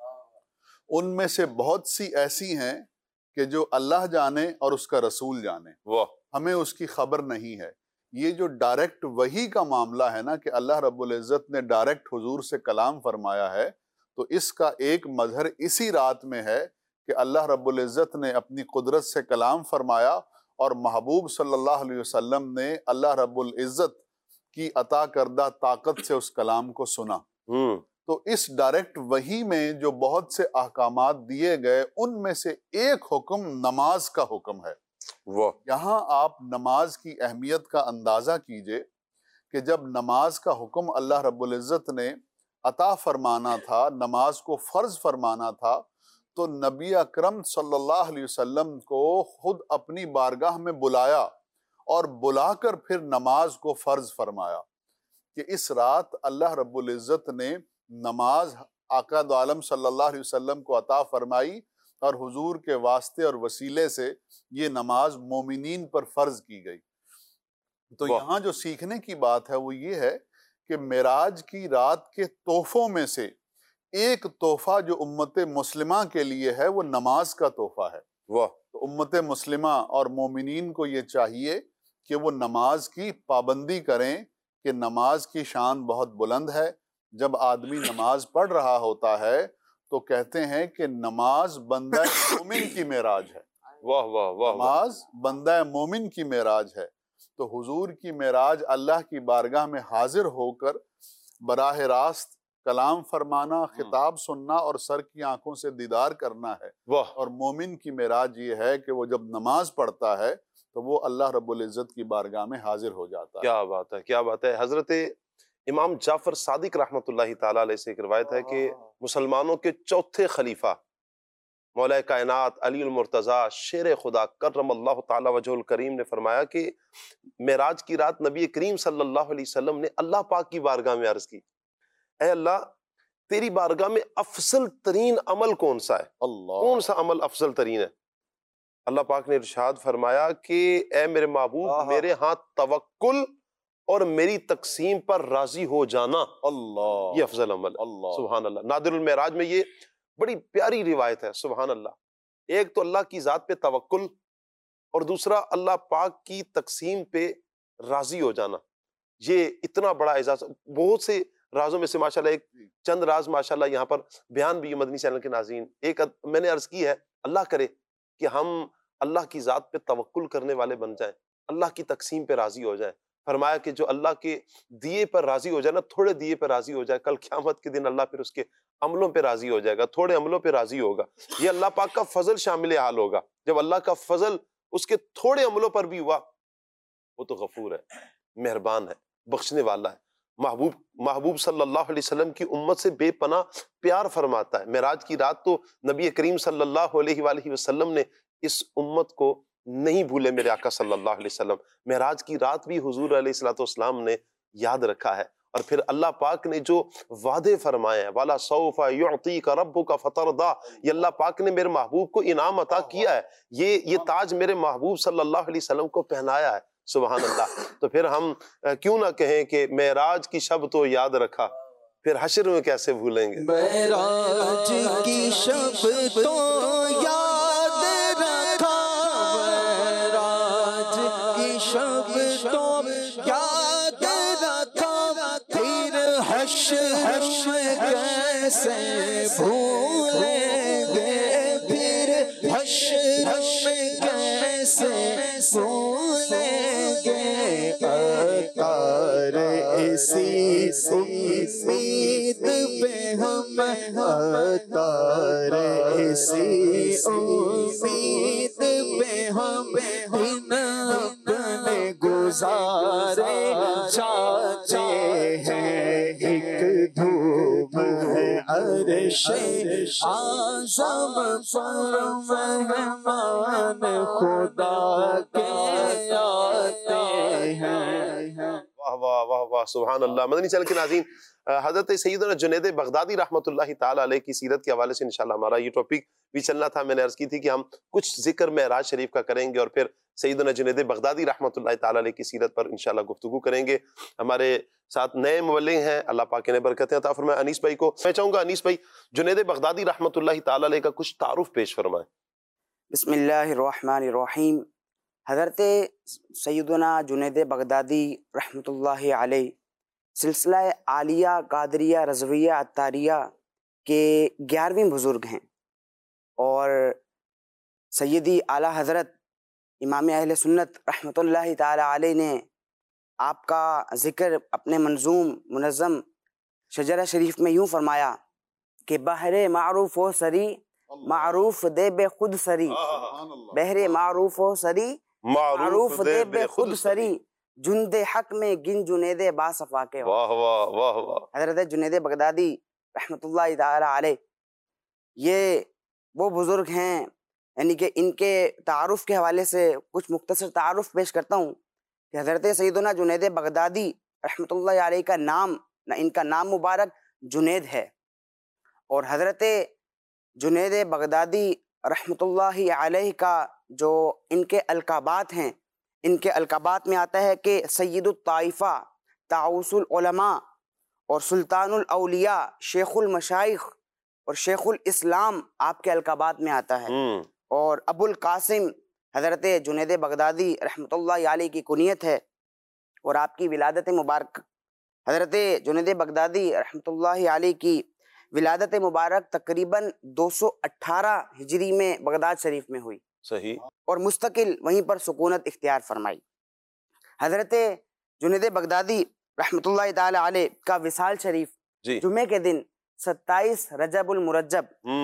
ان میں سے بہت سی ایسی ہیں کہ جو اللہ جانے اور اس کا رسول جانے، ہمیں اس کی خبر نہیں ہے۔ یہ جو ڈائریکٹ وحی کا معاملہ ہے نا کہ اللہ رب العزت نے ڈائریکٹ حضور سے کلام فرمایا ہے، تو اس کا ایک مظہر اسی رات میں ہے کہ اللہ رب العزت نے اپنی قدرت سے کلام فرمایا اور محبوب صلی اللہ علیہ وسلم نے اللہ رب العزت کی عطا کردہ طاقت سے اس کلام کو سنا۔ تو اس ڈائریکٹ وحی میں جو بہت سے احکامات دیے گئے ان میں سے ایک حکم نماز کا حکم ہے۔ یہاں آپ نماز کی اہمیت کا اندازہ کیجئے کہ جب نماز کا حکم اللہ رب العزت نے عطا فرمانا تھا، نماز کو فرض فرمانا تھا، تو نبی اکرم صلی اللہ علیہ وسلم کو خود اپنی بارگاہ میں بلایا اور بلا کر پھر نماز کو فرض فرمایا کہ اس رات اللہ رب العزت نے نماز آقا دو عالم صلی اللہ علیہ وسلم کو عطا فرمائی اور حضور کے واسطے اور وسیلے سے یہ نماز مومنین پر فرض کی گئی۔ تو یہاں جو سیکھنے کی بات ہے وہ یہ ہے کہ معراج کی رات کے تحفوں میں سے ایک تحفہ جو امت مسلمہ کے لیے ہے وہ نماز کا تحفہ ہے۔ تو امت مسلمہ اور مومنین کو یہ چاہیے کہ وہ نماز کی پابندی کریں کہ نماز کی شان بہت بلند ہے۔ جب آدمی نماز پڑھ رہا ہوتا ہے تو کہتے ہیں کہ نماز بندہ مومن کی معراج ہے۔ نماز بندہ مومن کی معراج ہے۔ تو حضور کی معراج اللہ کی بارگاہ میں حاضر ہو کر براہ راست کلام فرمانا، خطاب سننا اور سر کی آنکھوں سے دیدار کرنا ہے۔ اور مومن کی معراج یہ ہے کہ وہ جب نماز پڑھتا ہے تو وہ اللہ رب العزت کی بارگاہ میں حاضر ہو جاتا ہے۔ کیا بات ہے، کیا بات ہے۔ حضرت امام جعفر صادق رحمۃ اللہ تعالیٰ علیہ سے ایک روایت ہے کہ مسلمانوں کے چوتھے خلیفہ مولا کائنات علی المرتضیٰ شیر خدا کرم اللہ تعالیٰ وجہ الکریم نے فرمایا کہ معراج کی رات نبی کریم صلی اللہ علیہ وسلم نے اللہ پاک کی بارگاہ میں عرض کی، اے اللہ تیری بارگاہ میں افضل ترین عمل کون سا ہے؟ کون سا عمل افضل ترین ہے؟ اللہ پاک نے ارشاد فرمایا کہ اے میرے محبوب میرے ہاں توکل اور میری تقسیم پر راضی ہو جانا یہ افضل عمل ہے۔ سبحان اللہ۔ نادر المعراج میں یہ بڑی پیاری روایت ہے، سبحان اللہ۔ ایک تو اللہ کی ذات پہ توکل اور دوسرا اللہ پاک کی تقسیم پہ راضی ہو جانا، یہ اتنا بڑا اعزاز۔ بہت سے رازوں میں سے ماشاءاللہ ایک چند راز ماشاءاللہ یہاں پر بیان بھی مدنی چینل کے ناظرین، ایک میں نے عرض کی ہے اللہ کرے کہ ہم اللہ کی ذات پہ توکل کرنے والے بن جائیں، اللہ کی تقسیم پہ راضی ہو جائیں۔ فرمایا کہ جو اللہ کے دیے پر راضی ہو جائے نا، تھوڑے دیے پہ راضی ہو جائے، کل قیامت کے دن اللہ پھر اس کے عملوں پہ راضی ہو جائے گا، تھوڑے عملوں پہ راضی ہوگا۔ یہ اللہ پاک کا فضل شامل حال ہوگا۔ جب اللہ کا فضل اس کے تھوڑے عملوں پر بھی ہوا، وہ تو غفور ہے، مہربان ہے، بخشنے والا ہے۔ محبوب صلی اللہ علیہ وسلم کی امت سے بے پناہ پیار فرماتا ہے۔ معراج کی رات تو نبی کریم صلی اللہ علیہ وآلہ وسلم نے اس امت کو نہیں بھولے، میرے آقا صلی اللہ علیہ وسلم۔ معراج کی رات بھی حضور علیہ الصلوۃ والسلام نے یاد رکھا ہے اور پھر اللہ پاک نے جو وعدے فرمائے ہیں وَلَا سَوْفَ يُعْطِيكَ رَبُّكَ فَتَرْضَىٰ، یہ اللہ پاک نے میرے محبوب کو انعام عطا کیا ہے، یہ تاج میرے محبوب صلی اللہ علیہ وسلم کو پہنایا ہے، سبحان اللہ۔ تو پھر ہم کیوں نہ کہیں کہ معراج کی شب تو یاد رکھا، پھر حشر میں کیسے بھولیں گے؟ معراج کی شب تو یاد رکھا، معراج کی شب تو یاد رکھا، پھر حشر میں کیسے بھولیں گے، پھر حشر میں کیسے بھولیں گے، اکار اسی امید پہ ہم، اکار اسی امید پہ ہم دن اپنے گزارے چاہتے ہیں، ایک دھوپ ہے عرش اعظم پر مہمان خدا کے آتے ہیں۔ واہ واہ واہ واہ، سبحان اللہ۔ مدنی چینل کے ناظرین، حضرت سیدنا جنید بغدادی رحمۃ اللہ تعالیٰ علیہ کی سیرت کے حوالے سے انشاءاللہ ہمارا یہ ٹاپک بھی چلنا تھا۔ میں نے عرض کی تھی کہ ہم کچھ ذکر معراج شریف کا کریں گے اور پھر سیدنا جنید بغدادی رحمۃ اللہ تعالیٰ علیہ کی سیرت پر انشاءاللہ گفتگو کریں گے۔ ہمارے ساتھ نئے مبلغ ہیں، اللہ پاک نے برکتیں عطا فرمائے، انیس بھائی کو میں چاہوں گا انیس بھائی جنید بغدادی رحمۃ اللہ تعالیٰ علیہ کا کچھ تعارف پیش فرمائیں۔ بسم اللہ الرحمن الرحیم۔ حضرت سیدنا جنید بغدادی رحمۃ اللہ علیہ سلسلہ عالیہ قادریہ رضویہ عطاریہ کے 11ویں بزرگ ہیں، اور سیدی اعلیٰ حضرت امام اہل سنت رحمۃ اللہ تعالی علیہ نے آپ کا ذکر اپنے منظوم منظم شجرہ شریف میں یوں فرمایا کہ بحر معروف و سری معروف دے بے خود سری، بحر معروف و سری معروف دے بے خود سری، جند حق میں گن جنید باصفا کے۔ واہ واہ واہ واہ۔ حضرت جنید بغدادی رحمۃ اللہ تعالی علیہ یہ وہ بزرگ ہیں، یعنی کہ ان کے تعارف کے حوالے سے کچھ مختصر تعارف پیش کرتا ہوں کہ حضرت سیدنا جنید بغدادی رحمۃ اللہ علیہ کا نام، ان کا نام مبارک جنید ہے، اور حضرت جنید بغدادی رحمۃ اللہ علیہ کا جو ان کے القابات ہیں، ان کے القابات میں آتا ہے کہ سید الطائفہ، طاؤس العلماء، اور سلطان الاولیاء، شیخ المشائخ اور شیخ الاسلام آپ کے القابات میں آتا ہے، اور ابو القاسم حضرت جنید بغدادی رحمۃ اللہ علیہ کی کنیت ہے، اور آپ کی ولادت مبارک حضرت جنید بغدادی رحمۃ اللہ علیہ کی ولادت مبارک تقریباً 218 ہجری میں بغداد شریف میں ہوئی، صحیح، اور مستقل وہیں پر سکونت اختیار فرمائی۔ حضرت جنید بغدادی رحمۃ اللہ تعالی علیہ کا وصال شریف جمعے کے دن 27 رجب المرجب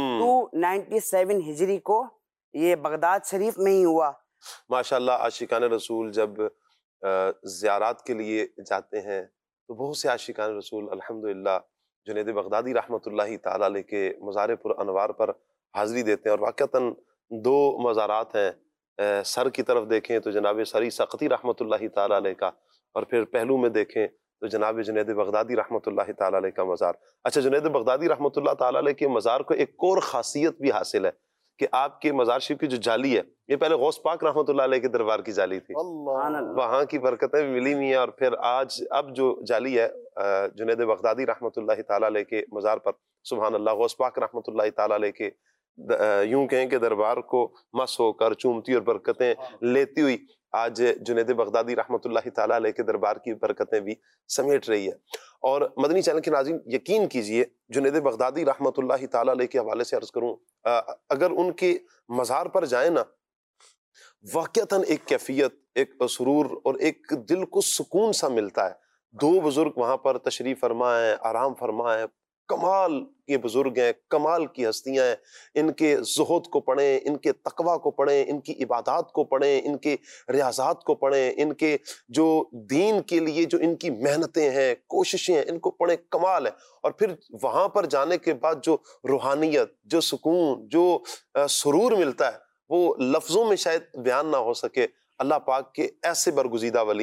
297 ہجری کو یہ بغداد شریف میں ہی ہوا۔ ماشاءاللہ، عاشقان رسول جب زیارات کے لیے جاتے ہیں تو بہت سے عاشقان رسول الحمدللہ جنید بغدادی رحمۃ اللہ تعالیٰ علیہ کے مزار پر انوار پر حاضری دیتے ہیں، اور واقعتاً 2 مزارات ہیں، سر کی طرف دیکھیں تو جناب سری سقطی رحمۃ اللہ تعالیٰ علیہ کا، اور پھر پہلو میں دیکھیں تو جناب جنید بغدادی رحمۃ اللہ تعالیٰ علیہ کا مزار۔ اچھا، جنید بغدادی رحمۃ اللہ تعالیٰ علیہ کے مزار کو ایک اور خاصیت بھی حاصل ہے کہ آپ کے مزار شریف کی جو جالی ہے یہ پہلے غوث پاک رحمۃ اللہ علیہ کے دربار کی جالی تھی، وہاں کی برکتیں بھی ملی ہوئی ہیں، اور پھر اب جو جالی ہے جنید بغدادی رحمۃ اللہ تعالیٰ علیہ کے مزار پر، سبحان اللہ، غوث پاک رحمۃ اللہ تعالیٰ علیہ کے یوں کہیں کہ دربار کو مس ہو کر چومتی اور برکتیں لیتی ہوئی آج جنید بغدادی رحمۃ اللہ تعالیٰ علیہ کے دربار کی برکتیں بھی سمیٹ رہی ہے۔ اور مدنی چینل کے ناظرین یقین کیجئے، جنید بغدادی رحمۃ اللہ تعالیٰ علیہ کے حوالے سے عرض کروں، اگر ان کے مزار پر جائیں نا، واقعتاً ایک کیفیت، ایک سرور اور ایک دل کو سکون سا ملتا ہے۔ 2 بزرگ وہاں پر تشریف فرما ہیں، آرام فرما ہیں، کمال کے بزرگ ہیں، کمال کی ہستیاں ہیں، ان کے زہد کو پڑھیں، ان کے تقوی کو پڑھیں، ان کی عبادات کو پڑھیں، ان کے ریاضات کو پڑھیں، ان کے جو دین کے لیے جو ان کی محنتیں ہیں، کوششیں ہیں، ان کو پڑھیں، کمال ہے۔ اور پھر وہاں پر جانے کے بعد جو روحانیت، جو سکون، جو سرور ملتا ہے وہ لفظوں میں شاید بیان نہ ہو سکے۔ اللہ پاک کے ایسے برگزیدہ ولی ہیں،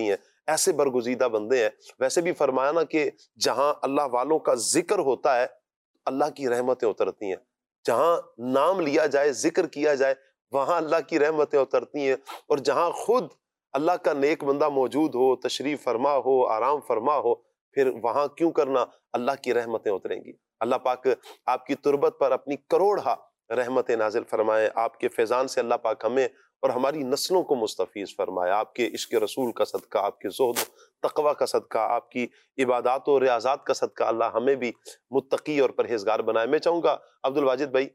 ایسے برگزیدہ بندے ہیں. ویسے بھی فرمایا نا کہ جہاں اللہ والوں کا ذکر ہوتا ہے اللہ کی رحمتیں اترتی ہیں. جہاں نام لیا جائے، ذکر کیا جائے، وہاں اللہ کی رحمتیں اترتی ہیں. اور جہاں خود اللہ کا نیک بندہ موجود ہو، تشریف فرما ہو، آرام فرما ہو، پھر وہاں کیوں کرنا، اللہ کی رحمتیں اتریں گی. اللہ پاک آپ کی تربت پر اپنی کروڑہا رحمتیں نازل فرمائے. آپ کے فیضان سے اللہ پاک ہمیں اور ہماری نسلوں کو مستفیض فرمائے. آپ کے عشق رسول کا صدقہ، آپ کے زہد و تقوی کا صدقہ، آپ کی عبادات و ریاضات کا صدقہ اللہ ہمیں بھی متقی اور پرہیزگار بنائے. میں چاہوں گا عبد الواجد بھائی،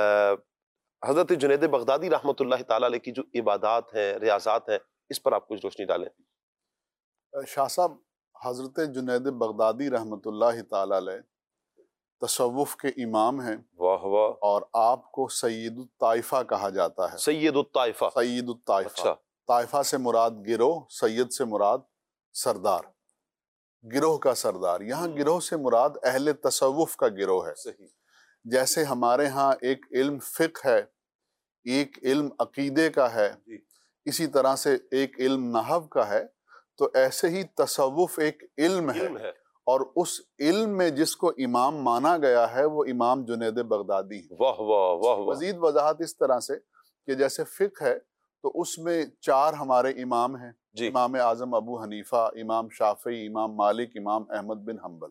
حضرت جنید بغدادی رحمۃ اللہ تعالیٰ علیہ کی جو عبادات ہیں، ریاضات ہیں، اس پر آپ کچھ روشنی ڈالیں. شاہ صاحب، حضرت جنید بغدادی رحمۃ اللہ تعالیٰ علیہ تصوف کے امام ہیں. واہ واہ. اور آپ کو سید الطائفہ کہا جاتا ہے. سید الطائفہ. سید الطائفہ. اچھا. طائفہ سے مراد گروہ، سید سے مراد سردار، گروہ کا سردار. یہاں گروہ سے مراد اہل تصوف کا گروہ ہے. صحیح. جیسے ہمارے ہاں ایک علم فقہ ہے، ایک علم عقیدے کا ہے، اسی طرح سے ایک علم نحو کا ہے، تو ایسے ہی تصوف ایک علم ہے. اور اس علم میں جس کو امام مانا گیا ہے وہ امام جنید بغدادی ہے. واہ واہ واہ واہ. مزید وضاحت اس طرح سے کہ جیسے فقہ ہے تو اس میں 4 ہمارے امام ہیں. جی. امام اعظم ابو حنیفہ، امام شافعی، امام مالک، امام احمد بن حنبل.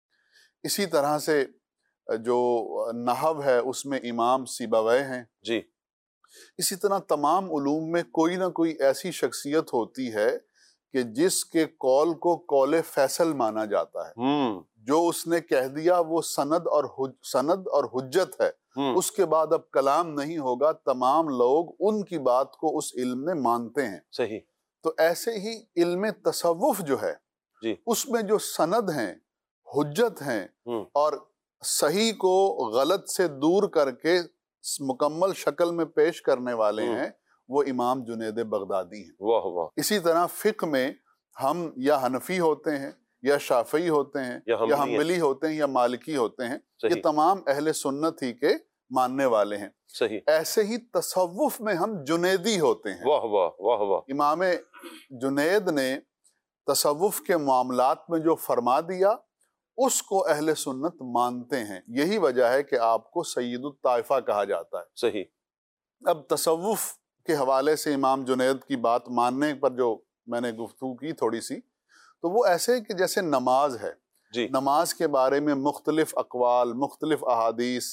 اسی طرح سے جو نحو ہے اس میں امام سیبویہ ہیں. جی. اسی طرح تمام علوم میں کوئی نہ کوئی ایسی شخصیت ہوتی ہے کہ جس کے قول کو قول فیصل مانا جاتا ہے. جو اس نے کہہ دیا وہ سند اور حجت ہے. اس کے بعد اب کلام نہیں ہوگا. تمام لوگ ان کی بات کو اس علم میں مانتے ہیں. صحیح. تو ایسے ہی علم تصوف جو ہے جی. اس میں جو سند ہیں، حجت ہیں، اور صحیح کو غلط سے دور کر کے مکمل شکل میں پیش کرنے والے ہیں، وہ امام جنید بغدادی ہیں. واہ واہ. اسی طرح فقہ میں ہم یا حنفی ہوتے ہیں، یا شافعی ہوتے ہیں، یا حنبلی ہوتے ہیں، یا مالکی ہوتے ہیں. یہ تمام اہل سنت ہی کے ماننے والے ہیں. صحیح. ایسے ہی تصوف میں ہم جنیدی ہوتے ہیں. واہ واہ واہ واہ. امام جنید نے تصوف کے معاملات میں جو فرما دیا اس کو اہل سنت مانتے ہیں. یہی وجہ ہے کہ آپ کو سید الطائفہ کہا جاتا ہے. صحیح. اب تصوف کے حوالے سے امام جنید کی بات ماننے پر جو میں نے گفتگو کی تھوڑی سی، تو وہ ایسے کہ جیسے نماز ہے. جی. نماز کے بارے میں مختلف اقوال، مختلف احادیث،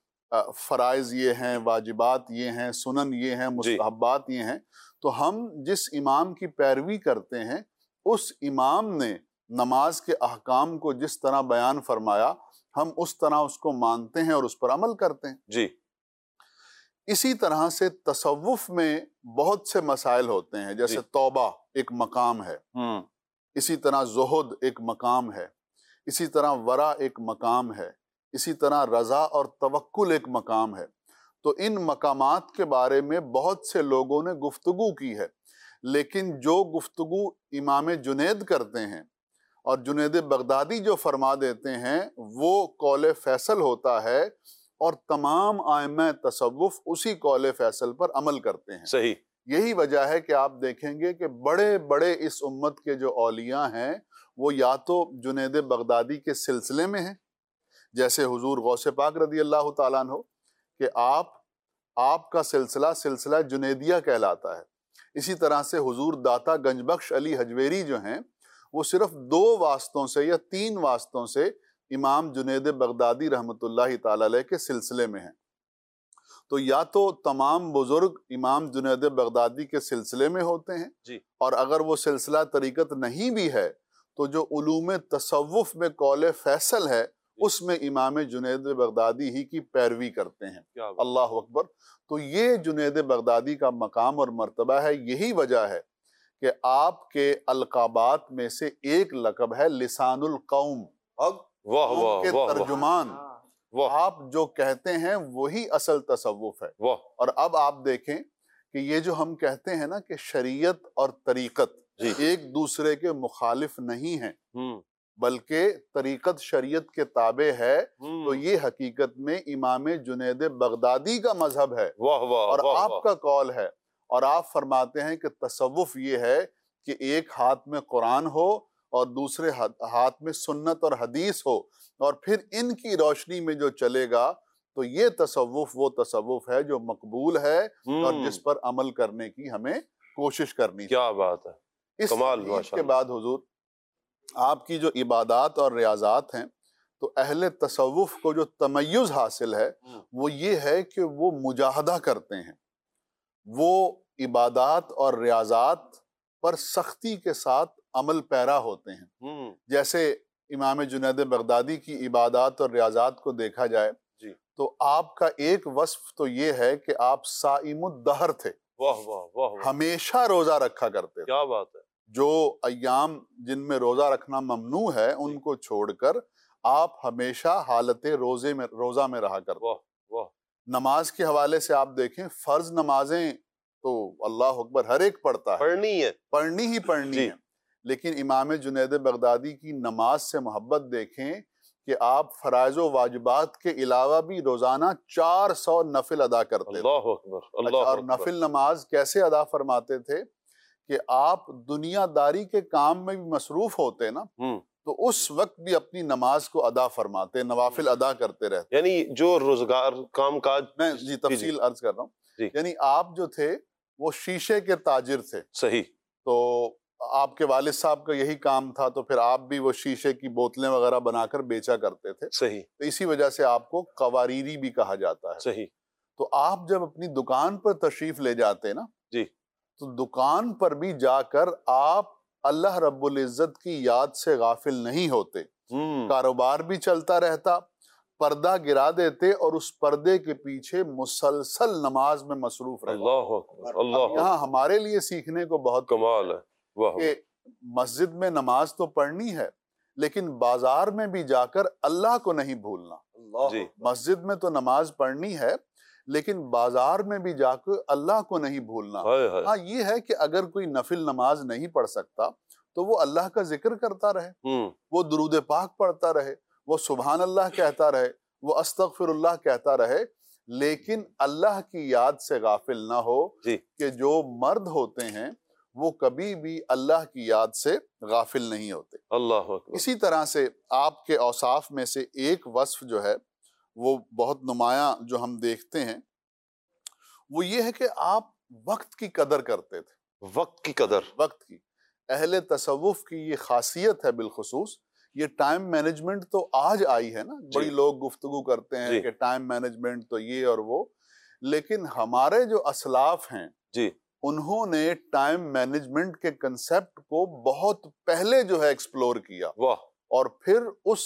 فرائض یہ ہیں، واجبات یہ ہیں، سنن یہ ہیں، مستحبات یہ ہیں. تو ہم جس امام کی پیروی کرتے ہیں اس امام نے نماز کے احکام کو جس طرح بیان فرمایا ہم اس طرح اس کو مانتے ہیں اور اس پر عمل کرتے ہیں. جی. اسی طرح سے تصوف میں بہت سے مسائل ہوتے ہیں. جیسے توبہ ایک مقام ہے، اسی طرح زہد ایک مقام ہے، اسی طرح ورع ایک مقام ہے، اسی طرح رضا اور توکل ایک مقام ہے. تو ان مقامات کے بارے میں بہت سے لوگوں نے گفتگو کی ہے، لیکن جو گفتگو امام جنید کرتے ہیں اور جنید بغدادی جو فرما دیتے ہیں وہ قول فیصل ہوتا ہے، اور تمام ائمہ تصوف اسی قول فیصل پر عمل کرتے ہیں. صحیح. یہی وجہ ہے کہ آپ دیکھیں گے کہ بڑے بڑے اس امت کے جو اولیاء ہیں وہ یا تو جنید بغدادی کے سلسلے میں ہیں، جیسے حضور غوث پاک رضی اللہ تعالیٰ عنہ کہ آپ کا سلسلہ جنیدیہ کہلاتا ہے. اسی طرح سے حضور داتا گنج بخش علی حجویری جو ہیں وہ صرف 2 واسطوں سے یا 3 واسطوں سے امام جنید بغدادی رحمۃ اللہ تعالی علیہ کے سلسلے میں ہیں. تو یا تو تمام بزرگ امام جنید بغدادی کے سلسلے میں ہوتے ہیں جی. اور اگر وہ سلسلہ طریقت نہیں بھی ہے تو جو علوم تصوف میں قول فیصل ہے اس میں امام جنید بغدادی ہی کی پیروی کرتے ہیں. اللہ اکبر. تو یہ جنید بغدادی کا مقام اور مرتبہ ہے. یہی وجہ ہے کہ آپ کے القابات میں سے ایک لقب ہے لسان القوم، کے ترجمان. آپ جو کہتے ہیں وہی اصل تصوف ہے. اور اب آپ دیکھیں کہ یہ جو ہم کہتے ہیں نا کہ شریعت اور طریقت ایک دوسرے کے مخالف نہیں ہیں، بلکہ طریقت شریعت کے تابع ہے، تو یہ حقیقت میں امام جنید بغدادی کا مذہب ہے اور آپ کا قول ہے. اور آپ فرماتے ہیں کہ تصوف یہ ہے کہ ایک ہاتھ میں قرآن ہو اور دوسرے ہاتھ میں سنت اور حدیث ہو، اور پھر ان کی روشنی میں جو چلے گا تو یہ تصوف وہ تصوف ہے جو مقبول ہے اور جس پر عمل کرنے کی ہمیں کوشش کرنی چاہیے۔ کیا بات ہے، اس کمال، تحقیق ماشاء کے اللہ۔ بعد حضور آپ کی جو عبادات اور ریاضات ہیں، تو اہل تصوف کو جو تمیز حاصل ہے وہ یہ ہے کہ وہ مجاہدہ کرتے ہیں، وہ عبادات اور ریاضات پر سختی کے ساتھ عمل پیرا ہوتے ہیں۔ جیسے امام جنید بغدادی کی عبادات اور ریاضات کو دیکھا جائے تو آپ کا ایک وصف تو یہ ہے کہ آپ صائم الدہر تھے، واہ واہ واہ واہ، ہمیشہ روزہ رکھا کرتے تھے۔ کیا بات ہے۔ جو ایام جن میں روزہ رکھنا ممنوع ہے ان کو چھوڑ کر آپ ہمیشہ حالت روزہ میں رہا کرتے۔ واہ واہ۔ نماز کے حوالے سے آپ دیکھیں، فرض نمازیں تو اللہ اکبر ہر ایک پڑھتا ہے، پڑھنی ہی پڑھنی ہے، لیکن امام جنید بغدادی کی نماز سے محبت دیکھیں کہ آپ فرائض و واجبات کے علاوہ بھی روزانہ 400 نفل ادا کرتے تھے۔ اللہ اکبر، اللہ اور اکبر۔ نفل نماز کیسے ادا فرماتے تھے کہ آپ دنیا داری کے کام میں بھی مصروف ہوتے نا، تو اس وقت بھی اپنی نماز کو ادا فرماتے، نوافل ادا کرتے رہتے۔ یعنی جو روزگار کام کاج، میں تفصیل عرض کر رہا ہوں، یعنی آپ جو تھے وہ شیشے کے تاجر تھے، صحیح، تو آپ کے والد صاحب کا یہی کام تھا، تو پھر آپ بھی وہ شیشے کی بوتلیں وغیرہ بنا کر بیچا کرتے تھے، صحیح، تو اسی وجہ سے آپ کو قواریری بھی کہا جاتا ہے۔ صحیح۔ تو آپ جب اپنی دکان پر تشریف لے جاتے نا، جی، تو دکان پر بھی جا کر آپ اللہ رب العزت کی یاد سے غافل نہیں ہوتے، کاروبار بھی چلتا رہتا، پردہ گرا دیتے اور اس پردے کے پیچھے مسلسل نماز میں مصروف رہتے۔ اللہ اکبر، اللہ اکبر۔ یہاں ہمارے لیے سیکھنے کو بہت کمال ہے، واہ، کہ مسجد میں نماز تو پڑھنی ہے لیکن بازار میں بھی جا کر اللہ کو نہیں بھولنا۔ جی، مسجد میں تو نماز پڑھنی ہے لیکن بازار میں بھی جا کر اللہ کو نہیں بھولنا۔ ہاں یہ ہے کہ اگر کوئی نفل نماز نہیں پڑھ سکتا تو وہ اللہ کا ذکر کرتا رہے، وہ درود پاک پڑھتا رہے، وہ سبحان اللہ کہتا رہے، وہ استغفر اللہ کہتا رہے، لیکن اللہ کی یاد سے غافل نہ ہو کہ جو مرد ہوتے ہیں وہ کبھی بھی اللہ کی یاد سے غافل نہیں ہوتے۔ اللہ اکبر۔ اسی طرح سے آپ کے اوصاف میں سے ایک وصف جو ہے وہ بہت نمایاں جو ہم دیکھتے ہیں وہ یہ ہے کہ آپ وقت کی قدر کرتے تھے۔ وقت کی قدر، وقت کی، اہل تصوف کی یہ خاصیت ہے بالخصوص۔ یہ ٹائم مینجمنٹ تو آج آئی ہے نا، بڑی لوگ گفتگو کرتے ہیں کہ ٹائم مینجمنٹ تو یہ اور وہ، لیکن ہمارے جو اسلاف ہیں انہوں نے ٹائم مینجمنٹ کے کنسیپٹ کو بہت پہلے جو ہے ایکسپلور کیا، اور پھر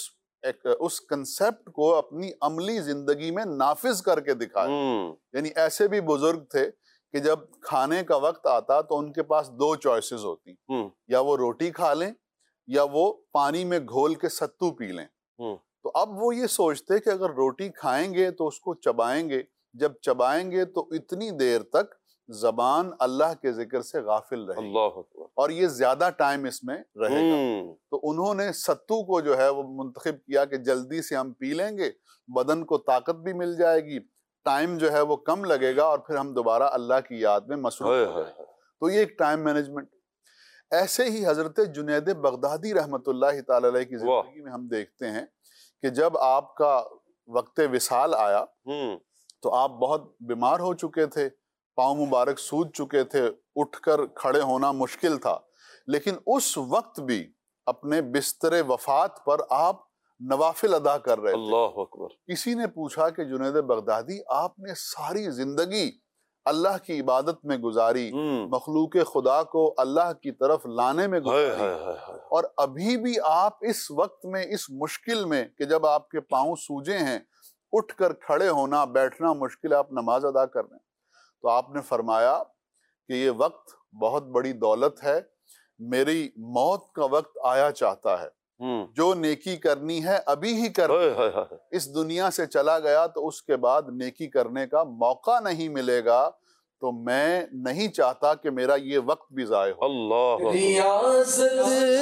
اس کنسیپٹ کو اپنی عملی زندگی میں نافذ کر کے دکھایا۔ یعنی ایسے بھی بزرگ تھے کہ جب کھانے کا وقت آتا تو ان کے پاس دو چوائسز ہوتی، یا وہ روٹی کھا لیں یا وہ پانی میں گھول کے ستو پی لیں۔ تو اب وہ یہ سوچتے کہ اگر روٹی کھائیں گے تو اس کو چبائیں گے، جب چبائیں گے تو اتنی دیر تک زبان اللہ کے ذکر سے غافل رہے گی اور یہ زیادہ ٹائم اس میں رہے گا۔ تو انہوں نے ستو کو جو ہے وہ منتخب کیا کہ جلدی سے ہم پی لیں گے، بدن کو طاقت بھی مل جائے گی، ٹائم جو ہے وہ کم لگے گا اور پھر ہم دوبارہ اللہ کی یاد میں مصروف ہو جائیں گے۔ تو یہ ایک ٹائم مینجمنٹ۔ ایسے ہی حضرت جنید بغدادی رحمۃ اللہ تعالی علیہ کی زندگی میں ہم دیکھتے ہیں کہ جب آپ کا وقت وصال آیا تو آپ بہت بیمار ہو چکے تھے، پاؤں مبارک سوج چکے تھے، اٹھ کر کھڑے ہونا مشکل تھا، لیکن اس وقت بھی اپنے بستر وفات پر آپ نوافل ادا کر رہے تھے۔ اللہ اکبر۔ کسی نے پوچھا کہ جنید بغدادی آپ نے ساری زندگی اللہ کی عبادت میں گزاری، مخلوق خدا کو اللہ کی طرف لانے میں گزاری، اور ابھی بھی آپ اس وقت میں، اس مشکل میں کہ جب آپ کے پاؤں سوجے ہیں، اٹھ کر کھڑے ہونا بیٹھنا مشکل، آپ نماز ادا کر رہے ہیں۔ تو آپ نے فرمایا کہ یہ وقت بہت بڑی دولت ہے، میری موت کا وقت آیا چاہتا ہے، جو نیکی کرنی ہے ابھی ہی کر، اس دنیا سے چلا گیا تو اس کے بعد نیکی کرنے کا موقع نہیں ملے گا، تو میں نہیں چاہتا کہ میرا یہ وقت بھی ضائع ہو۔ اللہ ریاضت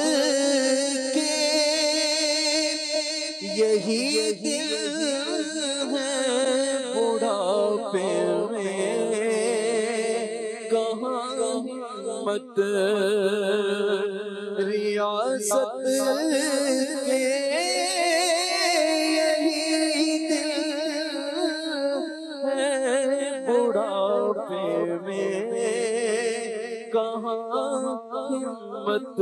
کے یہی دل ہے بڑھاپے میں، کہاں हिम्मत रियासत के यही दिल है, बुढ़ापे में कहाँ हिम्मत,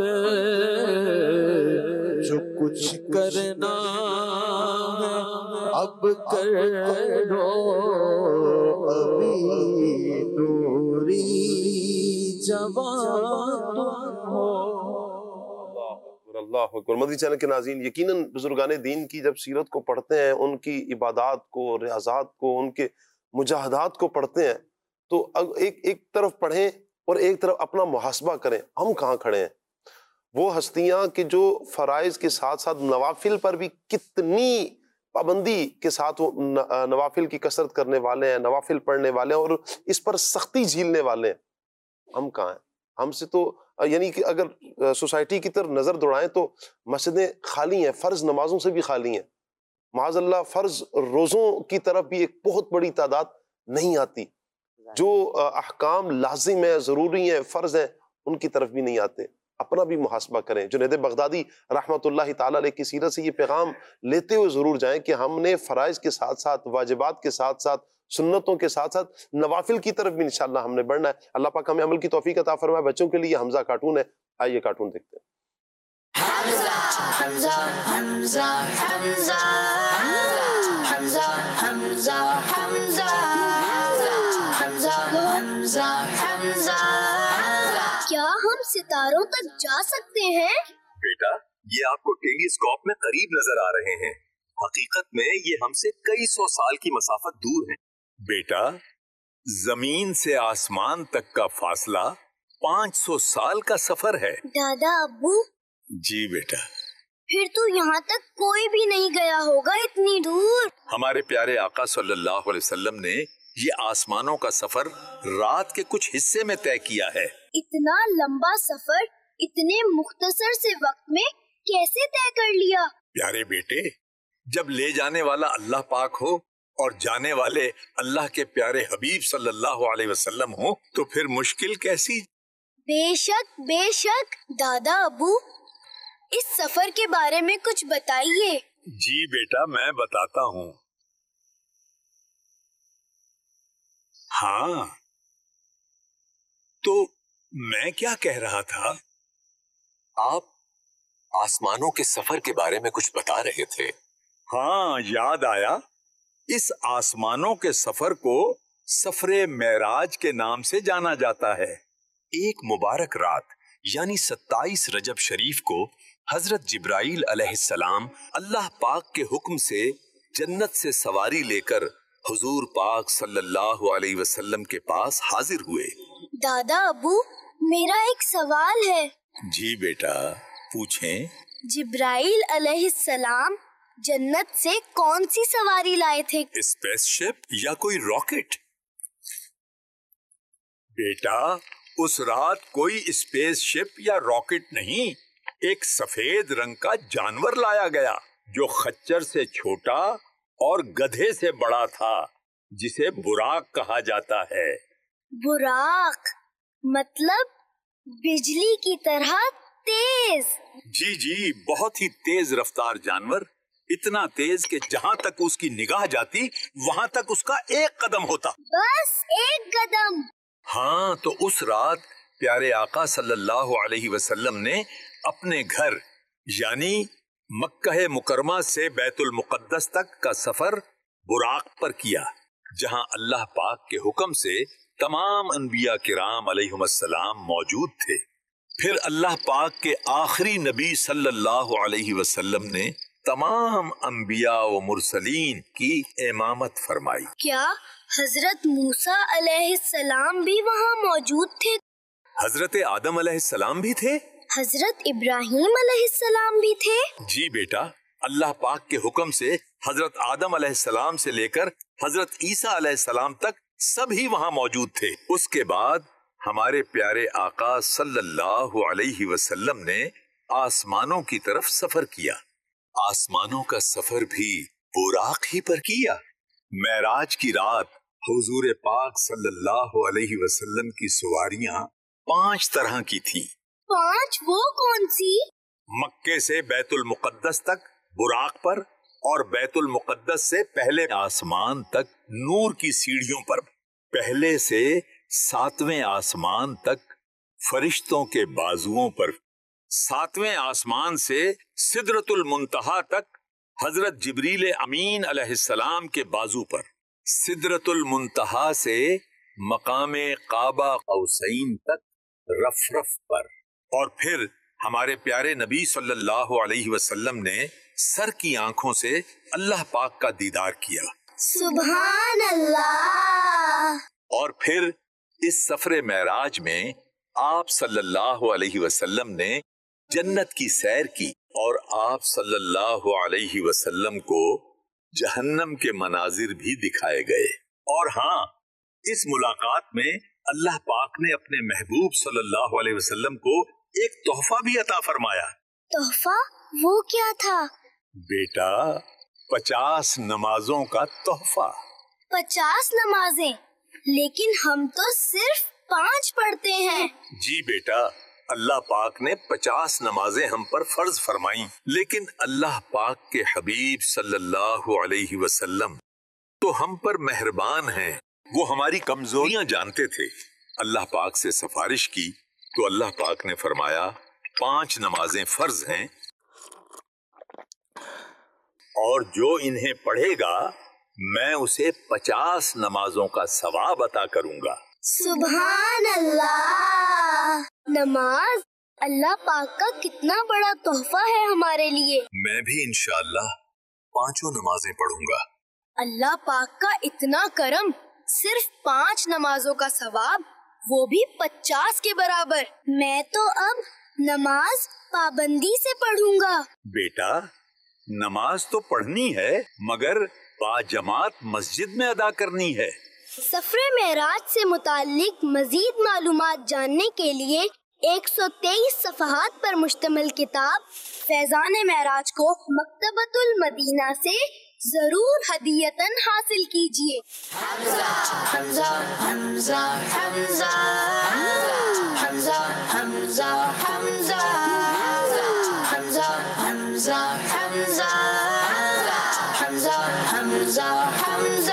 जो कुछ करना है अब कर लो, अभी नूरी जवान हो। अल्लाह अकबर। मदनी चैनल के नाज़रीन, यकीनन बुजुर्गान दीन की जब सीरत को पढ़ते हैं, उनकी इबादात को, रियाज़ात को, उनके मुजाहदात को पढ़ते हैं, तो एक तरफ पढ़ें और एक तरफ अपना मुहासबा करें, हम कहाँ खड़े हैं। वो हस्तियाँ कि जो फ़राइज़ के साथ साथ नवाफिल पर भी कितनी पाबंदी के साथ वो नवाफिल की कसरत करने वाले हैं, नवाफिल पढ़ने वाले हैं और इस पर सख्ती झीलने वाले हैं, हम कहाँ हैं। हमसे तो यानी कि अगर सोसाइटी की तरफ नज़र दौड़ाएं तो मस्जिदें खाली हैं, फ़र्ज़ नमाजों से भी खाली हैं, माज़अल्लाह फ़र्ज़ रोज़ों की तरफ भी एक बहुत बड़ी तादाद नहीं आती, जो अहकाम लाजिम है, ज़रूरी हैं, फ़र्ज़ हैं, उनकी तरफ भी नहीं आते। अपना भी मुहासबा करें। जुनैद बगदादी रहमतुल्लाहि ताला अलैह की सीरत से ये पैगाम लेते हुए ज़रूर जाएं कि हमने फ़राइज़ के साथ साथ, वाजिबात के साथ साथ, सुन्नतों के साथ साथ नवाफिल की तरफ भी इंशाअल्लाह हमने बढ़ना है। अल्लाह पाक हमें अमल की तौफीक अता फरमाए। बच्चों के लिए हमजा कार्टून है, आइए कार्टून देखते हैं। हमजा हमजा हमजा हमजा हमजा हमजा हमजा हमजा हमजा हमजा। क्या हम सितारों तक जा सकते हैं? बेटा, ये आपको टेलीस्कोप में करीब नजर आ रहे हैं, हकीकत में ये हमसे कई सौ साल की मसाफत दूर हैं। बेटा, जमीन से आसमान तक का फासला 500 साल का सफर है। दादा अब्बू। जी बेटा। फिर तो यहाँ तक कोई भी नहीं गया होगा इतनी दूर। हमारे प्यारे आका सल्लल्लाहु अलैहि वसल्लम ने ये आसमानों का सफर रात के कुछ हिस्से में तय किया है। इतना लंबा सफर इतने मुख्तसर से वक्त में कैसे तय कर लिया? प्यारे बेटे, जब ले जाने वाला अल्लाह पाक हो और जाने वाले अल्लाह के प्यारे हबीब सल्लल्लाहु अलैहि वसल्लम हो, तो फिर मुश्किल कैसी? बेशक बेशक। दादा अबू, इस सफर के बारे में कुछ बताइए। जी बेटा, मैं बताता हूँ। हाँ, तो मैं क्या कह रहा था, आप आसमानों के सफर के बारे में कुछ बता रहे थे। हाँ, याद आया। इस आसमानों के सफर को सफरे मेराज के नाम से जाना जाता है। एक मुबारक रात यानी 27 रजब शरीफ को हजरत जिब्राइल अलैहिस्सलाम अल्लाह पाक के हुक्म से जन्नत से सवारी लेकर हुजूर पाक सल्लल्लाहु अलैहि वसल्लम के पास हाजिर हुए। दादा अबू, मेरा एक सवाल है। जी बेटा, पूछें। जिब्राइल अलैहिस्सलाम जन्नत से कौन सी सवारी लाए थे? स्पेसशिप या कोई रॉकेट? बेटा, उस रात कोई स्पेसशिप या रॉकेट नहीं, एक सफेद रंग का जानवर लाया गया जो खच्चर से छोटा और गधे से बड़ा था, जिसे बुराक कहा जाता है। बुराक मतलब बिजली की तरह तेज? जी जी, बहुत ही तेज रफ्तार जानवर, इतना तेज कि जहाँ तक उसकी निगाह जाती वहाँ तक उसका एक कदम होता। बस एक कदम? हाँ, तो उस रात प्यारे आका सल्लल्लाहु अलैहि वसल्लम ने अपने घर यानी मक्का मुकरमा से बैतुल मुकद्दस तक का सफर बुराक पर किया, जहाँ अल्लाह पाक के हुक्म से तमाम अनबिया किराम अलैहिमुस्सलाम मौजूद थे। फिर अल्लाह पाक के आखिरी नबी सल्लल्लाहु अलैहि वसल्लम ने तमाम अम्बिया व मुरसलीन की इमामत फरमाई। क्या हजरत मूसा अलैहिस्सलाम भी वहाँ मौजूद थे? हजरत आदम अलैहिस्सलाम भी थे। हजरत इब्राहिम अलैहिस्सलाम भी थे। जी बेटा, अल्लाह पाक के हुक्म से हजरत आदम अलैहिस्सलाम से लेकर हजरत ईसा अलैहिस्सलाम तक सभी वहाँ मौजूद थे। उसके बाद हमारे प्यारे आका सल्लल्लाहु अलैहि वसल्लम ने आसमानों की तरफ सफर किया। आसमानों का सफर भी बुराक ही पर किया। मेराज की रात हुजूर पाक सल्लल्लाहु अलैहि वसल्लम की सवारियां 5 तरह की थी। 5 वो कौन सी? मक्के से बैतुल मुकद्दस तक बुराक पर, और बैतुल मुकद्दस से पहले आसमान तक नूर की सीढ़ियों पर, पहले से 7वें आसमान तक फरिश्तों के बाजुओं पर, 7वें आसमान से सिदरतुल मुंतहा तक हजरत जिब्रील अमीन अलैहिस्सलाम के बाजू पर, सिदरतुल मुंतहा से मकामे काबा कौसैन तक रफ पर, और फिर हमारे प्यारे नबी सल्लल्लाहु अलैहि वसल्लम ने सर की आंखों से अल्लाह पाक का दीदार किया। सुभान अल्लाह। और फिर इस सफरे मेराज में आप सल्लल्लाहु अलैहि वसल्लम ने जन्नत की सैर की, और आप सल्लल्लाहु अलैहि वसल्लम को जहन्नम के मनाजिर भी दिखाए गए। और हाँ, इस मुलाकात में अल्लाह पाक ने अपने महबूब सल्लल्लाहु अलैहि वसल्लम को एक तोहफा भी अता फरमाया। तोहफा? वो क्या था? बेटा, 50 नमाजों का तोहफा। 50 नमाजें? लेकिन हम तो सिर्फ 5 पढ़ते हैं। जी बेटा, अल्लाह पाक ने 50 नमाजें हम पर फर्ज फरमाई, लेकिन अल्लाह पाक के हबीब सल्लल्लाहु अलैहि वसल्लम तो हम पर मेहरबान हैं। वो हमारी कमजोरियां जानते थे। अल्लाह पाक से सिफारिश की तो अल्लाह पाक ने फरमाया 5 नमाजें फर्ज हैं, और जो इन्हें पढ़ेगा मैं उसे 50 नमाजों का सवाब अता करूंगा। सुभान अल्लाह। नमाज अल्लाह पाक का कितना बड़ा तोहफा है हमारे लिए। मैं भी इंशाअल्लाह 5 नमाजें पढ़ूंगा। अल्लाह पाक का इतना करम, सिर्फ 5 नमाजों का सवाब, वो भी 50 के बराबर। मैं तो अब नमाज पाबंदी से पढ़ूंगा। बेटा, नमाज तो पढ़नी है, मगर बाजमात मस्जिद में अदा करनी है। सफरे मेराज से मुताल्लिक मजीद मालूमात जानने के लिए 123 सफ़हात पर मुश्तमिल किताब फैज़ान मेराज को मकतबतुल मदीना से जरूर हदीयतन हासिल कीजिए। हमज़ा हमज़ा हमज़ा हमज़ा हमज़ा हमज़ा हमज़ा हमज़ा हमज़ा हमज़ा हमज़ा हमज़ा हमज़ा।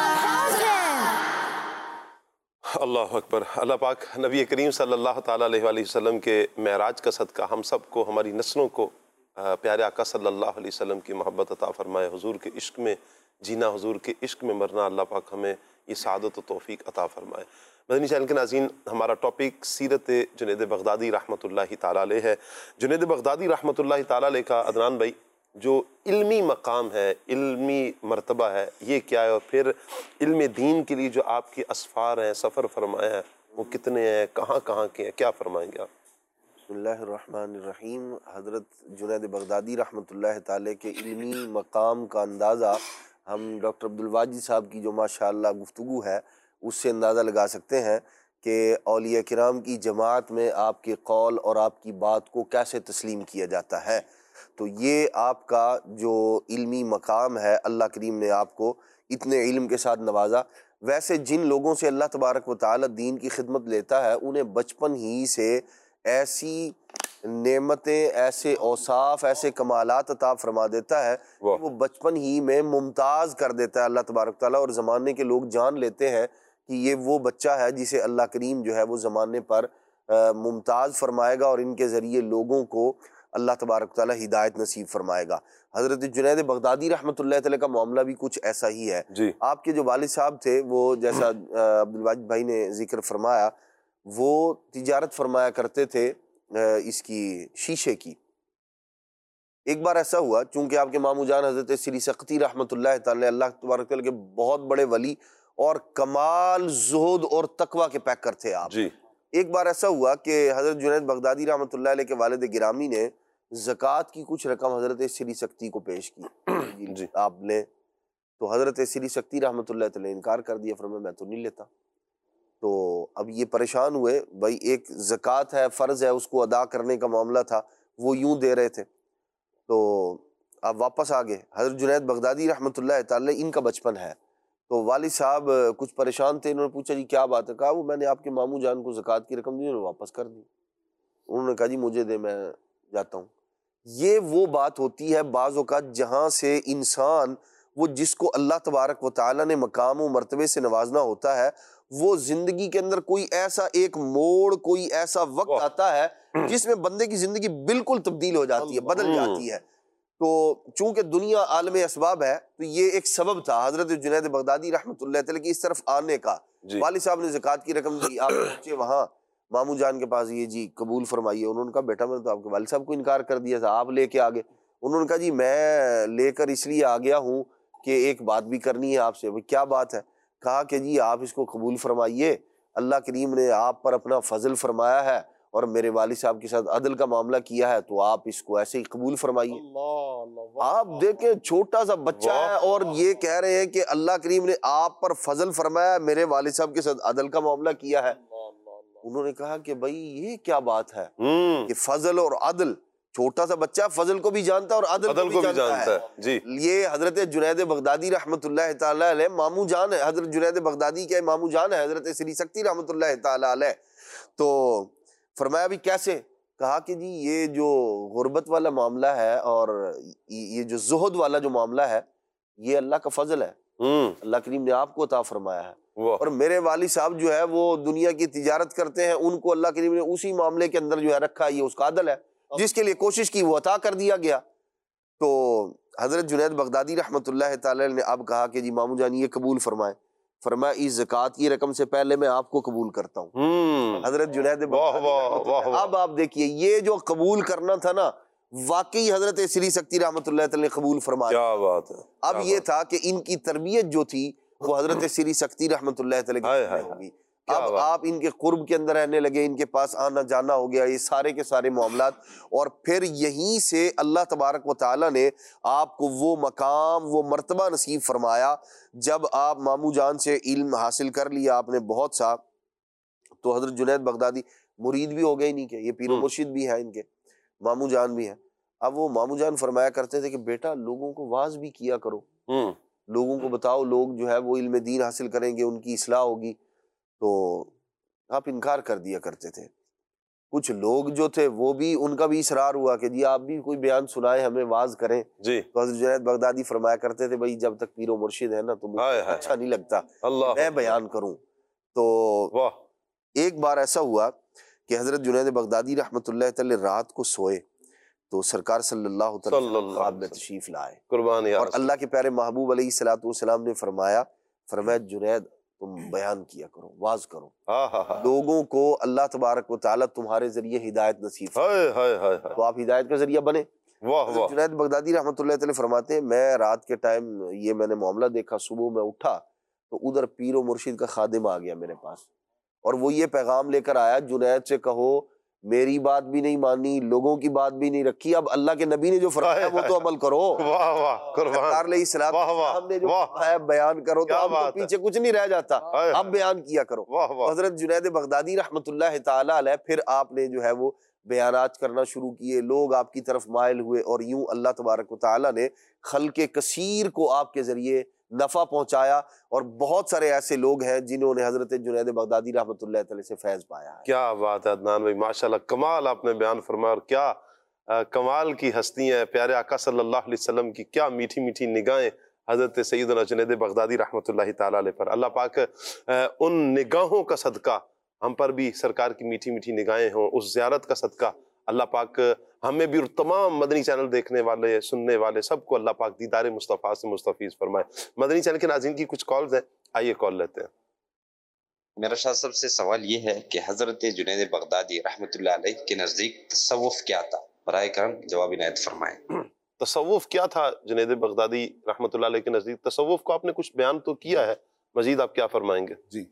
अल्लाह अकबर। अल्लाह पाक नबी करीम सल्लल्लाहु ताला अलैहि वसल्लम के मेराज का सदका हम सब को, हमारी नस्लों को प्यारे आका सल्लल्लाहु अलैहि वसल्लम की मोहब्बत अता फरमाए, हुजूर के इश्क में जीना, हुजूर के इश्क में मरना। अल्लाह पाक हमें ये सआदत व तौफीक अता फरमाए। मदनी चैनल के नाज़रीन, हमारा टॉपिक सीरत जुनैद बगदादी रहमतुल्लाहि ताला अलैह है। जुनैद बगदादी रहमतुल्लाहि ताला अलैह का अदनान भाई जो इल्मी मकाम है, इल्मी मर्तबा है, ये क्या है, और फिर इल्म दीन के लिए जो आपके असफ़ार हैं, सफ़र फरमाए हैं, वो कितने हैं, कहाँ कहाँ के हैं, क्या फरमाएंगे आप? बिस्मिल्लाहिर्रहमानिर्रहीम। हज़रत जुनैद बगदादी रहमतुल्लाह ताला के इल्मी मकाम का अंदाज़ा हम डॉक्टर अब्दुल वाजिद साहब की जो माशाअल्लाह गुफ्तगू है उससे अंदाज़ा लगा सकते हैं कि औलिया किराम की जमात में आपके कौल और आपकी बात को कैसे तस्लीम किया जाता है। तो ये आपका जो इल्मी मकाम है, अल्लाह करीम ने आपको इतने इल्म के साथ नवाजा। वैसे जिन लोगों से अल्लाह तबारक व तआला दीन की खिदमत लेता है उन्हें बचपन ही से ऐसी नेमतें, ऐसे औसाफ, ऐसे कमालात अता फरमा देता है कि वो बचपन ही में मुमताज़ कर देता है अल्लाह तबारक व तआला, और ज़माने के लोग जान लेते हैं कि ये वो बच्चा है जिसे अल्लाह करीम जो है वो ज़माने पर मुमताज़ फरमाएगा और इनके ज़रिए लोगों को अल्लाह तबारक व तआला हिदायत नसीब फरमाएगा। हज़रत जुनैद बगदादी रहमतुल्लाह तआला का मामला भी कुछ ऐसा ही है जी। आपके जो वालिद साहब थे वो, जैसा अब्दुल वाजिद भाई ने जिक्र फरमाया, वो तिजारत फरमाया करते थे इसकी शीशे की। एक बार ऐसा हुआ, चूंकि आपके मामू जान हज़रत सिरी सख्ती रहमतुल्लाह तआला अल्लाह तबारक तआला के बहुत बड़े वली और कमाल ज़ुहद और तकवा के पैकर थे आप जी। एक बार ऐसा हुआ कि हज़रत जुनैद बगदादी रहमतुल्लाह अलैह के वालिद गिरामी ने ज़कात की कुछ रकम हज़रत सिरी सख्ती को पेश की जी। आपने तो हज़रत सिरी सख्ती रहमतुल्लाह अलैह इनकार कर दिया, फरमाया मैं तो नहीं लेता। तो अब ये परेशान हुए, भाई एक ज़कात है, फ़र्ज़ है, उसको अदा करने का मामला था, वो यूं दे रहे थे। तो अब वापस आ गए। हज़रत जुनैद बगदादी रहमतुल्लाह तआला इनका बचपन है, تو والد صاحب کچھ پریشان تھے، انہوں نے پوچھا جی کیا بات ہے؟ کہا وہ میں نے آپ کے ماموں جان کو زکوٰۃ کی رقم دی، انہوں نے واپس کر دی۔ انہوں نے کہا جی مجھے دے، میں جاتا ہوں۔ یہ وہ بات ہوتی ہے بعض اوقات جہاں سے انسان وہ جس کو اللہ تبارک و تعالیٰ نے مقام و مرتبے سے نوازنا ہوتا ہے، وہ زندگی کے اندر کوئی ایسا ایک موڑ، کوئی ایسا وقت آتا ہے جس میں بندے کی زندگی بالکل تبدیل ہو جاتی ہے، بدل جاتی ہے۔ تو چونکہ دنیا عالم اسباب ہے تو یہ ایک سبب تھا حضرت جنید بغدادی رحمۃ اللہ تعالی کی اس طرف آنے کا۔ والد صاحب نے زکوٰۃ کی رقم دی، آپ پہنچے وہاں ماموں جان کے پاس، یہ جی قبول فرمائیے۔ انہوں نے کہا بیٹا میں نے تو آپ کے والد صاحب کو انکار کر دیا تھا، آپ لے کے آگے۔ انہوں نے کہا جی میں لے کر اس لیے آ گیا ہوں کہ ایک بات بھی کرنی ہے آپ سے۔ کیا بات ہے؟ کہا کہ جی آپ اس کو قبول فرمائیے، اللہ کریم نے آپ پر اپنا فضل فرمایا ہے اور میرے والد صاحب کے ساتھ عدل کا معاملہ کیا ہے، تو آپ اس کو ایسے ہی قبول فرمائیے۔ آپ دیکھیں چھوٹا سا بچہ ہے اور یہ کہہ رہے ہیں کہ اللہ کریم نے آپ پر فضل فرمایا، میرے والد صاحب کے ساتھ عدل کا معاملہ کیا ہے۔ انہوں نے کہا کہ بھائی یہ کیا بات ہے کہ فضل اور عدل، چھوٹا سا بچہ فضل کو بھی جانتا ہے اور عدل کو بھی جانتا ہے۔ جی یہ حضرت جنید بغدادی رحمۃ اللہ تعالی علیہ ماموں جان ہے، حضرت جنید بغدادی کے ماموں جان ہے حضرت سری سکتی رحمۃ اللہ تعالی علیہ۔ تو فرمایا بھی کیسے؟ کہا کہ جی یہ جو غربت والا معاملہ ہے اور یہ جو زہد والا جو معاملہ ہے، یہ اللہ کا فضل ہے، اللہ کریم نے آپ کو عطا فرمایا ہے۔ اور میرے والد صاحب جو ہے وہ دنیا کی تجارت کرتے ہیں، ان کو اللہ کریم نے اسی معاملے کے اندر جو ہے رکھا، یہ اس کا عدل ہے، جس کے لیے کوشش کی وہ عطا کر دیا گیا۔ تو حضرت جنید بغدادی رحمۃ اللہ تعالی نے اب کہا کہ جی ماموں جان یہ قبول فرمائیں۔ فرمایا اس زکوٰۃ کی رقم سے پہلے میں آپ کو قبول کرتا ہوں۔ حضرت جنید بغدادی اب آپ دیکھیے یہ جو قبول کرنا تھا نا، واقعی حضرت سری سکتی رحمۃ اللہ تعالی نے قبول فرمایا۔ کیا بات ہے۔ اب یہ تھا کہ ان کی تربیت جو تھی وہ حضرت سری سکتی رحمۃ اللہ تعالی کی ہوگی۔ اب آپ ان کے قرب کے اندر رہنے لگے، ان کے پاس آنا جانا ہو گیا، یہ سارے کے سارے معاملات، اور پھر یہیں سے اللہ تبارک و تعالیٰ نے آپ کو وہ مقام، وہ مرتبہ نصیب فرمایا۔ جب آپ ماموں جان سے علم حاصل کر لیا آپ نے بہت سا، تو حضرت جنید بغدادی مرید بھی ہو گئے نہیں کہ یہ پیر و مرشد بھی ہیں، ان کے ماموں جان بھی ہیں۔ اب وہ ماموں جان فرمایا کرتے تھے کہ بیٹا لوگوں کو واعظ بھی کیا کرو، لوگوں کو بتاؤ، لوگ جو ہے وہ علم دین حاصل کریں گے، ان کی اصلاح ہوگی۔ تو آپ انکار کر دیا کرتے تھے۔ کچھ لوگ جو تھے وہ بھی، ان کا بھی اصرار ہوا کہ جی آپ بھی کوئی بیان سنائیں، ہمیں واعظ کریں۔ جی تو حضرت جنید بغدادی فرمایا کرتے تھے بھائی جب تک پیر و مرشد ہے نا تو مجھے اچھا نہیں لگتا میں بیان کروں۔ تو ایک بار ایسا ہوا کہ حضرت جنید بغدادی رحمۃ اللہ تعالی رات کو سوئے تو سرکار صلی اللہ تعالی خواب میں تشریف لائے، اور اللہ کے پیارے محبوب علیہ الصلوۃ والسلام نے فرمایا جنید تم بیان کیا کرو، واعظ کرو، لوگوں کو اللہ تبارک و تعالیٰ تمہارے ذریعے ہدایت نصیب فرمائے، تو آپ ہدایت کا ذریعہ بنے۔ جنید بغدادی رحمۃ اللہ تعالی فرماتے ہیں میں رات کے ٹائم یہ میں نے معاملہ دیکھا، صبح میں اٹھا تو ادھر پیر و مرشد کا خادم آ گیا میرے پاس، اور وہ یہ پیغام لے کر آیا جنید سے کہو میری بات بھی نہیں مانی، لوگوں کی بات بھی نہیں رکھی، اب اللہ کے نبی نے جو فرمایا وہ تو عمل کرو، سرکار علیہ السلام نے جو فرمایا بیان کرو، تو اب تو پیچھے کچھ نہیں رہ جاتا، اب بیان کیا کرو۔ حضرت جنید بغدادی رحمۃ اللہ تعالی علیہ پھر آپ نے جو ہے وہ بیانات کرنا شروع کیے، لوگ آپ کی طرف مائل ہوئے، اور یوں اللہ تبارک و تعالی نے خلق کثیر کو آپ کے ذریعے نفع پہنچایا، اور بہت سارے ایسے لوگ ہیں جنہوں نے حضرت جنید بغدادی رحمۃ اللہ تعالی سے فیض پایا ہے۔ کیا بات ہے عدنان بھائی، ماشاءاللہ کمال آپ نے بیان فرمایا، اور کیا کمال کی ہستی ہیں پیارے آقا صلی اللہ علیہ وسلم کی، کیا میٹھی میٹھی نگاہیں حضرت سیدنا جنید بغدادی رحمۃ اللہ تعالی علیہ پر۔ اللہ پاک ان نگاہوں کا صدقہ ہم پر بھی سرکار کی میٹھی میٹھی نگاہیں ہوں، اس زیارت کا صدقہ اللہ پاک ہمیں بھی اور تمام مدنی چینل دیکھنے والے سننے والے سب کو اللہ پاک دیدار مصطفیٰ سے مستفیض فرمائے۔ مدنی چینل کے ناظرین کی کچھ کالز ہیں، آئیے کال لیتے ہیں۔ میرا شاہ صاحب سے سوال یہ ہے کہ حضرت جنید بغدادی رحمۃ اللہ علیہ کے نزدیک تصوف کیا تھا؟ برائے کرم جواب عنایت فرمائیں۔ تصوف کیا تھا جنید بغدادی رحمۃ اللہ علیہ کے نزدیک؟ تصوف کو آپ نے کچھ بیان تو کیا ہے، مزید آپ کیا فرمائیں گے؟ جی،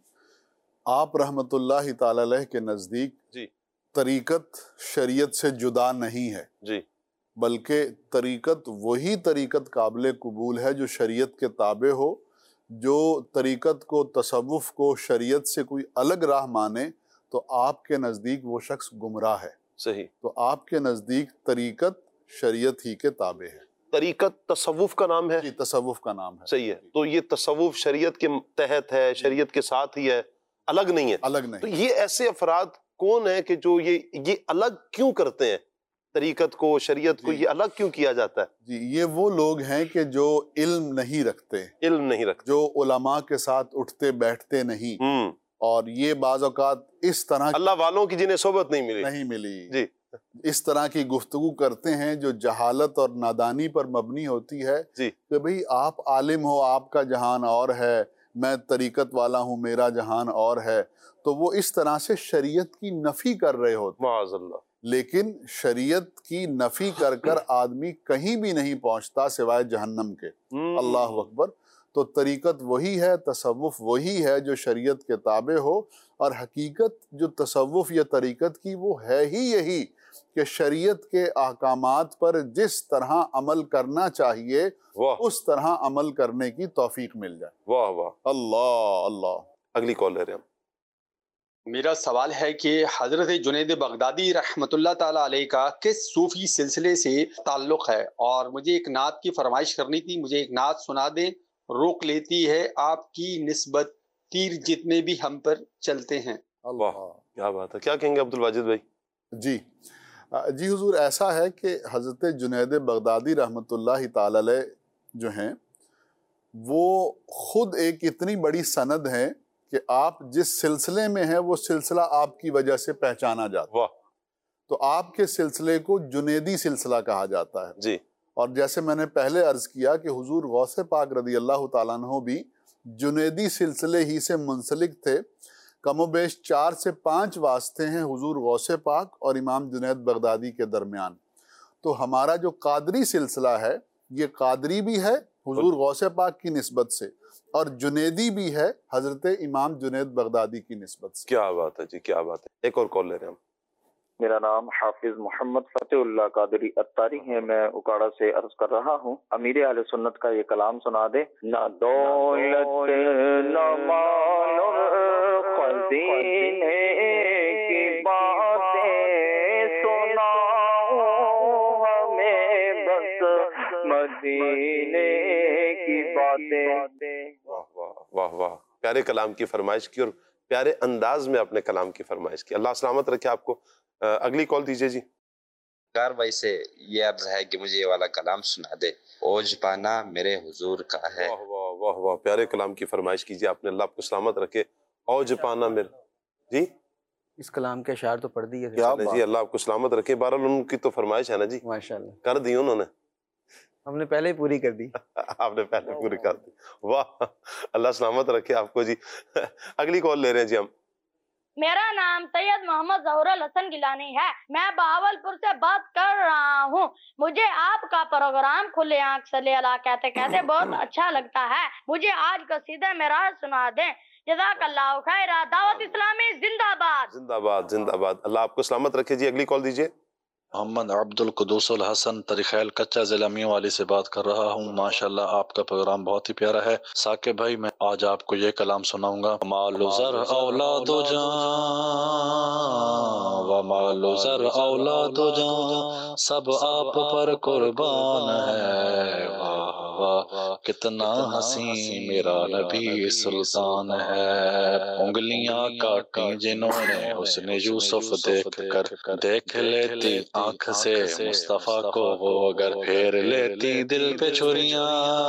آپ رحمۃ اللہ تعالی علیہ کے نزدیک جی طریقت شریعت سے جدا نہیں ہے، جی، بلکہ طریقت وہی طریقت قابل قبول ہے جو شریعت کے تابع ہو۔ جو طریقت کو، تصوف کو شریعت سے کوئی الگ راہ مانے تو آپ کے نزدیک وہ شخص گمراہ ہے۔ صحیح۔ تو آپ کے نزدیک طریقت شریعت ہی کے تابع ہے۔ طریقت تصوف کا نام ہے؟ جی تصوف کا نام ہے. صحیح ہے. تو یہ تصوف شریعت کے تحت ہے، شریعت کے ساتھ ہی ہے، الگ نہیں ہے؟ الگ نہیں. تو یہ ایسے افراد کون ہیں کہ جو یہ الگ کیوں کرتے ہیں طریقت کو، شریعت کو؟ یہ الگ کیوں کیا جاتا ہے؟ جی یہ وہ لوگ ہیں کہ جو علم نہیں رکھتے، علم نہیں رکھتے، جو علماء کے ساتھ اٹھتے بیٹھتے نہیں، اور یہ بعض اوقات اس طرح اللہ والوں کی جنہیں صحبت نہیں ملی جی اس طرح کی گفتگو کرتے ہیں جو جہالت اور نادانی پر مبنی ہوتی ہے جی کہ بھئی آپ عالم ہو، آپ کا جہان اور ہے، میں طریقت والا ہوں، میرا جہان اور ہے. تو وہ اس طرح سے شریعت کی نفی کر رہے ہوتے ہیں. معاذ اللہ. لیکن شریعت کی نفی کر کر آدمی کہیں بھی نہیں پہنچتا سوائے جہنم کے. اللہ اکبر. تو طریقت وہی ہے، تصوف وہی ہے جو شریعت کے تابع ہو، اور حقیقت جو تصوف یا طریقت کی وہ ہے ہی یہی کہ شریعت کے احکامات پر جس طرح عمل کرنا چاہیے اس طرح عمل کرنے کی توفیق مل جائے. واہ واہ. اللہ اللہ. اگلی کال لے رہے ہیں ہم. میرا سوال ہے کہ حضرت جنید بغدادی رحمۃ اللہ تعالی علیہ کا کس صوفی سلسلے سے تعلق ہے، اور مجھے ایک نعت کی فرمائش کرنی تھی. مجھے ایک نعت سنا دیں. روک لیتی ہے آپ کی نسبت تیر جتنے بھی ہم پر چلتے ہیں. واہ کیا بات ہے. کیا کہیں گے عبدالواجد بھائی؟ جی حضور ایسا ہے کہ حضرت جنید بغدادی رحمۃ اللہ تعالی علیہ جو ہیں وہ خود ایک اتنی بڑی سند ہے کہ آپ جس سلسلے میں ہیں وہ سلسلہ آپ کی وجہ سے پہچانا جاتا ہے. تو آپ کے سلسلے کو جنیدی سلسلہ کہا جاتا ہے. جی. اور جیسے میں نے پہلے عرض کیا کہ حضور غوث پاک رضی اللہ تعالیٰ عنہ بھی جنیدی سلسلے ہی سے منسلک تھے. کم و بیش 4 سے 5 واسطے ہیں حضور غوث پاک اور امام جنید بغدادی کے درمیان. تو ہمارا جو قادری سلسلہ ہے یہ قادری بھی ہے حضور غوث پاک کی نسبت سے، اور جنیدی بھی ہے حضرت امام جنید بغدادی کی نسبت سے. کیا بات ہے جی، کیا بات ہے. ایک اور کال لے رہے ہیں ہم. میرا نام حافظ محمد فتح اللہ قادری اتاری ہے، میں اکاڑا سے عرض کر رہا ہوں. امیر اہل سنت کا یہ کلام سنا دے. نہ دولت نہ مال خزینے کی باتیں سناؤ ہمیں، بس مدینے کی باتیں. واہ واہ واہ واہ. پیارے کلام کی فرمائش کی اور پیارے انداز میں اپنے کلام کی فرمائش کی. اللہ سلامت رکھے آپ کو. اگلی کال دیجئے جی. کار بھائی سے یہ عرض ہے کہ مجھے یہ والا کلام سنا دے. اوج پانا میرے حضور کا ہے. واہ واہ واہ واہ. پیارے کلام کی فرمائش کیجئے آپ نے. اللہ آپ کو سلامت رکھے. اوج پانا میرے. جی اس کلام کے اشعار تو پڑھ دیے تھے جی. اللہ آپ کو سلامت رکھے. بہرحال ان کی تو فرمائش ہے نا جی. ماشاءاللہ کر دی انہوں نے. ہم نے پہلے ہی پوری کر دی. آپ نے پہلے پوری کر دی. واہ اللہ سلامت رکھے آپ کو جی. اگلی کال لے رہے ہیں جی ہم. میرا نام سید محمد ظہور الحسن گیلانی ہے، میں بہاولپور سے بات کر رہا ہوں. مجھے آپ کا پروگرام کھلے آنکھ صلی اللہ کہتے کہتے بہت اچھا لگتا ہے. مجھے آج قصیدہ معراج سنا دیں. جزاک اللہ خیر. دعوت اسلامی زندہ باد. زندہ باد زندہ باد. اللہ آپ کو سلامت رکھے جی. اگلی کال دیجئے. محمد عبد القدوس الحسن طریخیل کچا ضلع میوالی سے بات کر رہا ہوں. ماشاءاللہ آپ کا پروگرام بہت ہی پیارا ہے. ثاقب بھائی میں آج آپ کو یہ کلام سناؤں گا. مال و زر اولاد و جان و مال و زر اولاد و جان سب آپ پر قربان ہے. واہ واہ کتنا حسین میرا نبی سلطان ہے. انگلیاں کاٹی جنہوں نے حسن یوسف دیکھ کر، دیکھ لیتی آنکھ سے مصطفیٰ کو وہ اگر پھیر لیتی دل پہ چھریاں،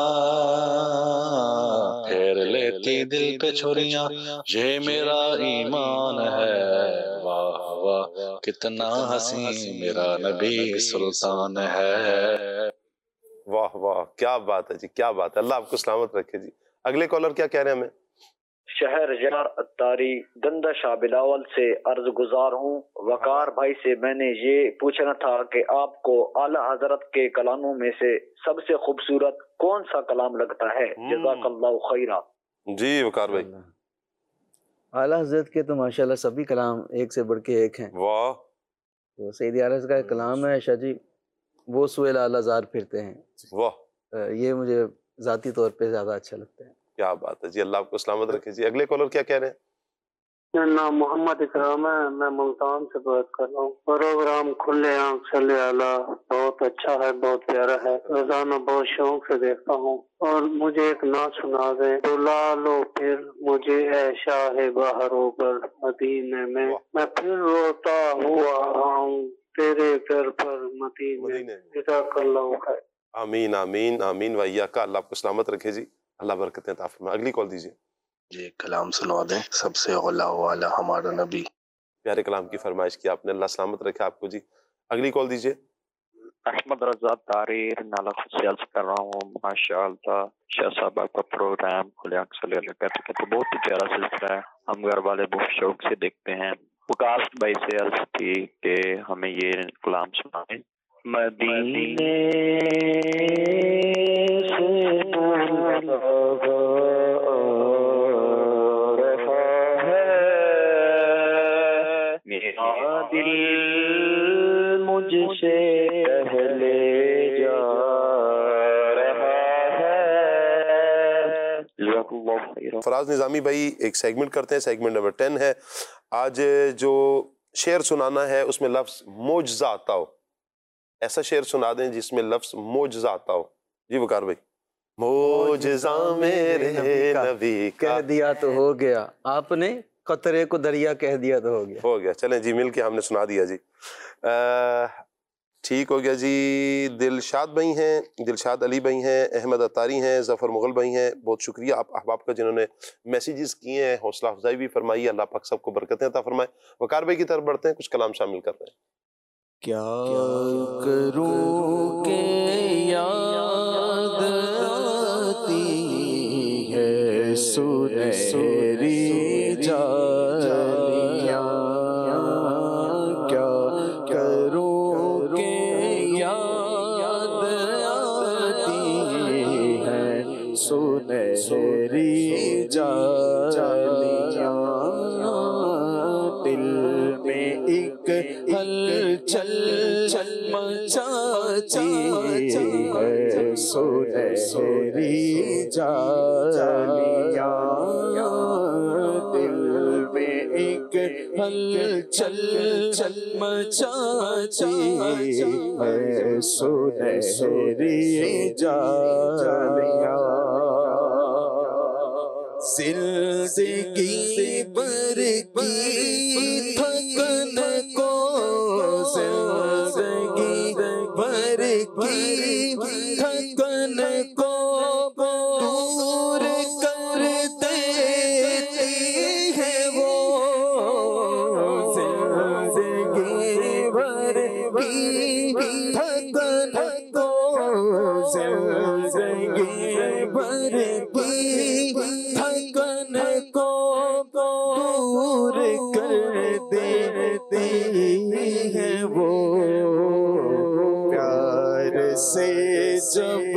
پھیر لیتی دل پہ چھریاں. یہ میرا ایمان ہے. واہ واہ کتنا حسین میرا نبی سلطان ہے. واہ واہ کیا بات ہے جی، کیا بات ہے. اللہ آپ کو سلامت رکھے جی. اگلے کالر کیا کہہ رہے ہیں ہمیں؟ شہر یار اتاری گندہ شاہ بلاول سے عرض گزار ہوں. وقار بھائی سے میں نے یہ پوچھنا تھا کہ آپ کو اعلیٰ حضرت کے کلاموں میں سے سب سے خوبصورت کون سا کلام لگتا ہے؟ جزاک اللہ خیرہ. جی وقار بھائی. اعلیٰ حضرت کے تو ماشاءاللہ سبھی کلام ایک سے بڑھ کے ایک ہیں. واہ. تو سید اعلیٰ حضرت کا کلام ہے شاہ جی وہ سوئے اعلیٰ زار پھرتے ہیں. واہ یہ مجھے ذاتی طور پہ زیادہ اچھا لگتا ہے. کیا بات ہے جی. اللہ آپ کو سلامت رکھے جی. اگلے کالر کیا کہہ رہے ہیں؟ میرا نام محمد اکرام ہے، میں ملتان سے بات کر رہا ہوں۔ پروگرام کھلے آنکھ صلی اللہ بہت اچھا ہے، بہت پیارا ہے، روزانہ بہت شوق سے دیکھتا ہوں۔ اور مجھے ایک نعت سنا دیں، بلا لو پھر مجھے اے شاہ بہروں پر مدینے میں پھر روتا ہوا آؤں تیرے گھر پر مدینے۔ جزاک اللہ خیر۔ آمین آمین آمین وإیاک، اللہ آپ کو سلامت رکھے جی، اللہ برکتیں عطا فرمائے۔ اگلی کال دیجیے جی، کلام سنوا دیں، سب سے اولا والا ہمارا نبی۔ پیارے کلام کی فرمائش کی آپ نے، اللہ سلامت رکھے آپ کو جی۔ اگلی کال دیجیے۔ احمد رضا طاریر نالا سے عرض کر رہا ہوں، ماشاء اللہ شاہ صاحب آپ کا پروگرام کھلے آنکھ صلی اللہ کہتے ہیں، بہت ہی پیارا سلسلہ ہے، ہم گھر والے بہت شوق سے دیکھتے ہیں۔ وکاس بھائی سے عرض تھی کہ ہمیں یہ کلام سنائیں۔ مدینے سے میرا دل مجھ سے پہلے جا رہا ہے۔ فراز نظامی بھائی ایک سیگمنٹ کرتے ہیں، سیگمنٹ نمبر 10 ہے آج۔ جو شعر سنانا ہے اس میں لفظ معجزہ آتا ہو، ایسا شعر سنا دیں جس میں لفظ معجزہ آتا ہو۔ جی وقار بھائی۔ معجزہ میرے نبی کا، کہہ دیا تو ہو گیا، آپ نے قطرے کو دریا کہہ دیا تو ہو گیا۔ چلیں جی، مل کے ہم نے سنا دیا جی، ٹھیک ہو گیا جی۔ دلشاد بھائی ہیں، دلشاد علی بھائی ہیں، احمد اتاری ہیں، ظفر مغل بھائی ہیں، بہت شکریہ آپ احباب کا جنہوں نے میسیجز کیے ہیں، حوصلہ افزائی بھی فرمائی، اللہ پاک سب کو برکتیں عطا فرمائے۔ وقار بھائی کی طرف بڑھتے ہیں، کچھ کلام شامل کرتے ہیں۔ کیا کروں کہ یاد آتی ہے سنہری جالیاں، کیا کروں کہ یاد آتی ہے سنہری جالیاں، دل میں ایک ہلچل مچاتی ہے سنہری جالیاں، دل میں ایک ہلچل مچاتی ہے سنہری جالیاں، زندگی بھر کی تھکن کو، زندگی بھر کی تھکن کو دور کر دیتی ہے وہ، زندگی بھر کی تھکن کو، زندگی بھر کی تھکن کو دور کر دیتی ہے وہ، پیار سے جب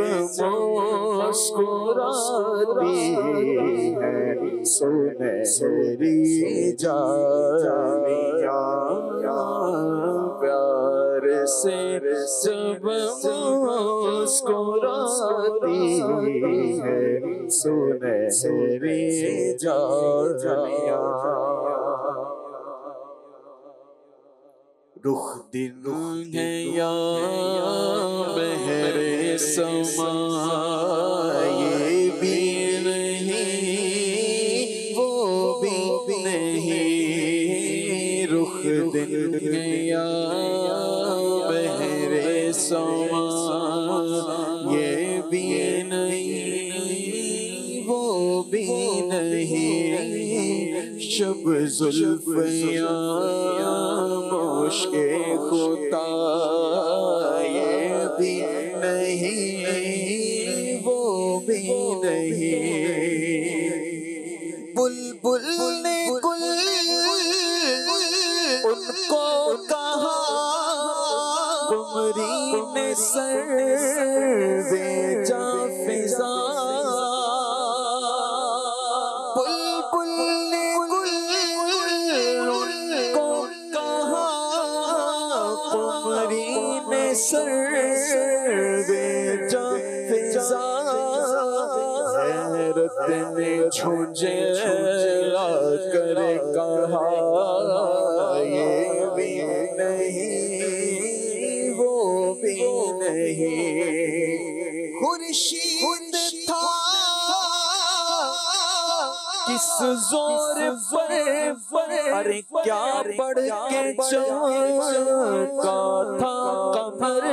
مسکراتی ہے سنہری جالیاں، پیار سے جب مسکراتی ہے سنہری جالیاں، رخ دن ہے یا بہر سما، یہ بھی نہیں وہ بھی نہیں، رخ دن ہے یا بہر سما، یہ بھی نہیں وہ بھی نہیں، شب زلف یا مشک خطا، یہ بھی نہیں وہ بھی نہیں، بلبل نے گل ان کو کہا، قمری نے سر بھیجا فضا، بلبل نے گل ان کو کہا، قمری نے سر بھیجا فضا، حیرت نے جھنجھے आ कर कहा ये भी नहीं वो भी नहीं। खुर्शीद था किस जोर पर अरे क्या बढ़ के चमका था कमर।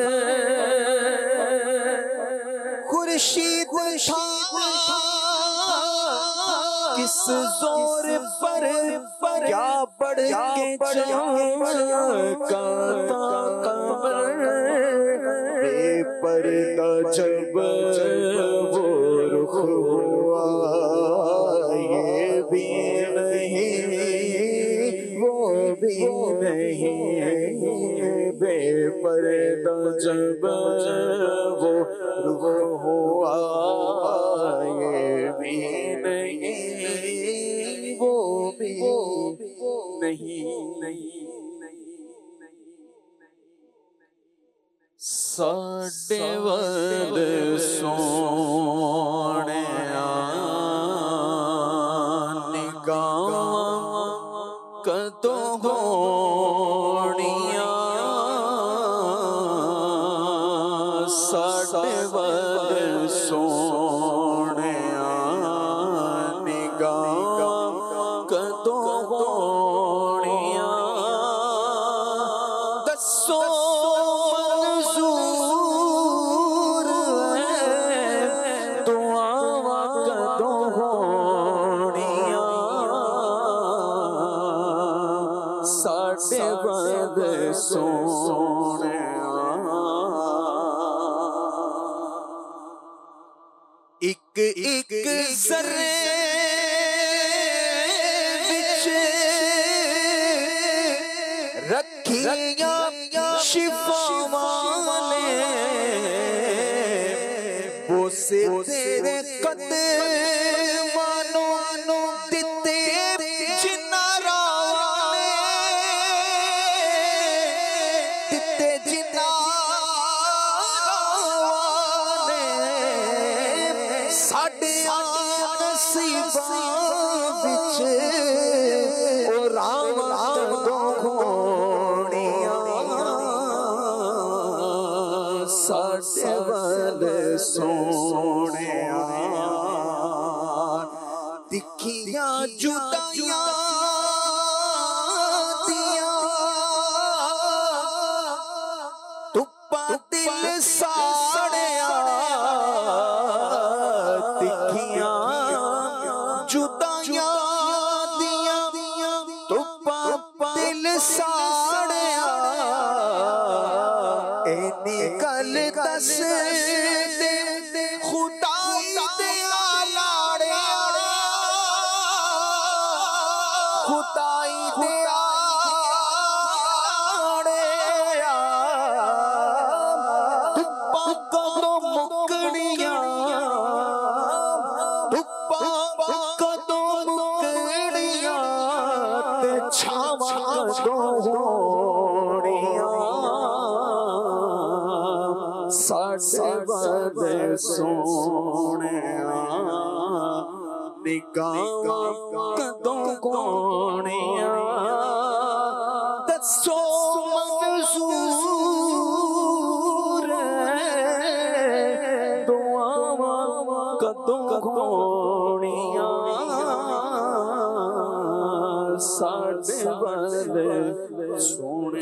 खुर्शीद था किस जोर पर क्या बढ़ के चमका था कमर। बेपर्दा जब वो रुख हुआ ये भी नहीं वो भी नहीं। बेपर्दा जब वो रुख हुआ ये भी नहीं वो भी नहीं। साडे वल सोने निगाह कदों होनिया। साडे वल सोने निगाह कदों होनिया। दसो सोने एक एक जर्रे विच रखिया शिफावां ने बोसे तेरे कदमां नूं दिते जिन्ना सोने दिखिया जुदाइयां दिया धुप्पा दिल साड़िया। दिखिया जुदाइयां दिया धुप्पा दिल साड़िया। इन्नी गल दस सोने निगाह कदों कोनिया। दसो मंजूर दुआवां कदों कोनिया। साडे वल सोने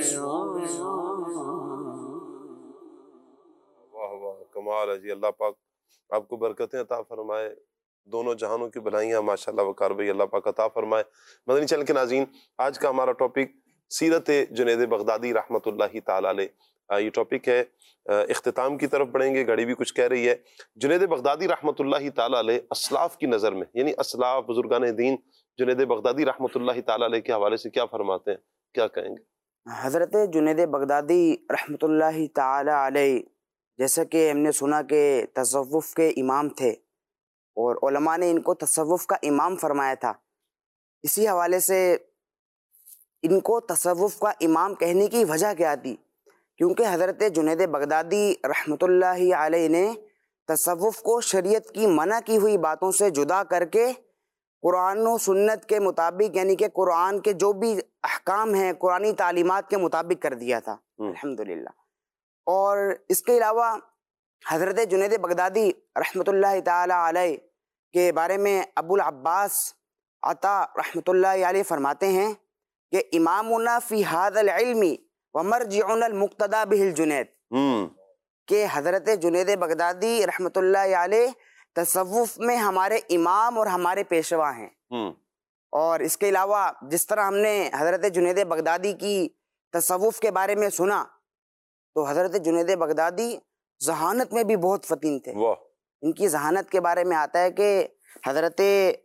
कमाल है जी। अल्लाह पाक आपको बरकतें अता फरमाए, दोनों जहानों की भलाइयाँ माशाल्लाह वकार भाई अल्लाह पाक अता फरमाए। मदनी चैनल के नाज़रीन, आज का हमारा टॉपिक सीरत जुनैद बगदादी रहमतुल्लाहि ताला अलैह। ये टॉपिक है, इख्तिताम की तरफ बढ़ेंगे, घड़ी भी कुछ कह रही है। जुनैद बगदादी रहमतुल्लाहि ताला अलैह असलाफ की नज़र में, यानी असलाफ बुजुर्गान दीन जुनैद बगदादी रहमतुल्लाहि ताला अलैह के हवाले से क्या फरमाते हैं, क्या कहेंगे? हज़रत जुनैद बगदादी रहमतुल्लाहि ताला अलैह, जैसा कि हमने सुना कि तसव्वुफ़ के इमाम थे और उलमा ने इनको तसव्वुफ़ का इमाम फरमाया था। इसी हवाले से इनको तसव्वुफ़ का इमाम कहने की वजह क्या थी? क्योंकि हज़रत जुनैद बगदादी रहमतुल्लाहि अलैह ने तसव्वुफ़ को शरीयत की मना की हुई बातों से जुदा करके قرآن و سنت کے مطابق، یعنی کہ قرآن کے جو بھی احکام ہیں قرآنی تعلیمات کے مطابق کر دیا تھا الحمدللہ۔ اور اس کے علاوہ حضرت جنید بغدادی رحمۃ اللہ تعالی علیہ کے بارے میں ابو العباس عطا رحمۃ اللہ علیہ فرماتے ہیں کہ امامنا فی ھذا العلم ومرجعنا المقتدى به الجنید، کہ حضرت جنید بغدادی رحمۃ اللہ علیہ تصوف میں ہمارے امام اور ہمارے پیشوا ہیں۔ اور اس کے علاوہ جس طرح ہم نے حضرت جنید بغدادی کی تصوف کے بارے میں سنا تو حضرت جنید بغدادی ذہانت میں بھی بہت فطن تھے۔ ان کی ذہانت کے بارے میں آتا ہے کہ حضرت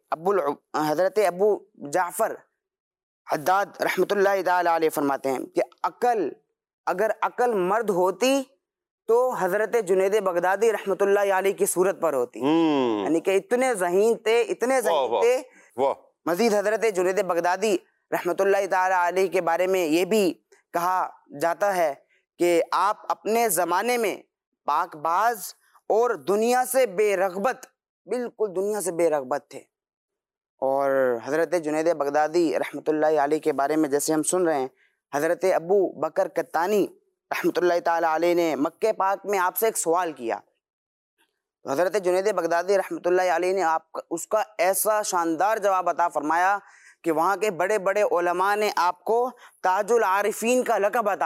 ابو جعفر حداد رحمۃ اللہ تعالی علیہ فرماتے ہیں کہ اگر عقل مرد ہوتی تو حضرت جنید بغدادی رحمۃ اللہ علیہ کی صورت پر ہوتی، یعنی کہ اتنے ذہین تھے۔ مزید حضرت جنید بغدادی رحمۃ اللہ تعالی علیہ کے بارے میں یہ بھی کہا جاتا ہے کہ آپ اپنے زمانے میں پاک باز اور دنیا سے بے رغبت، بالکل دنیا سے بے رغبت تھے۔ اور حضرت جنید بغدادی رحمۃ اللہ علیہ کے بارے میں جیسے ہم سن رہے ہیں، حضرت ابو بکر قطانی رحمۃ اللہ تعالی علیہ نے مکہ پاک میں آپ سے ایک سوال کیا، تو حضرت جنید بغدادی رحمۃ اللہ علیہ نے اس کا ایسا شاندار جواب عطا فرمایا کہ وہاں کے بڑے بڑے علماء نے آپ کو تاج العارفین کا لقب عطا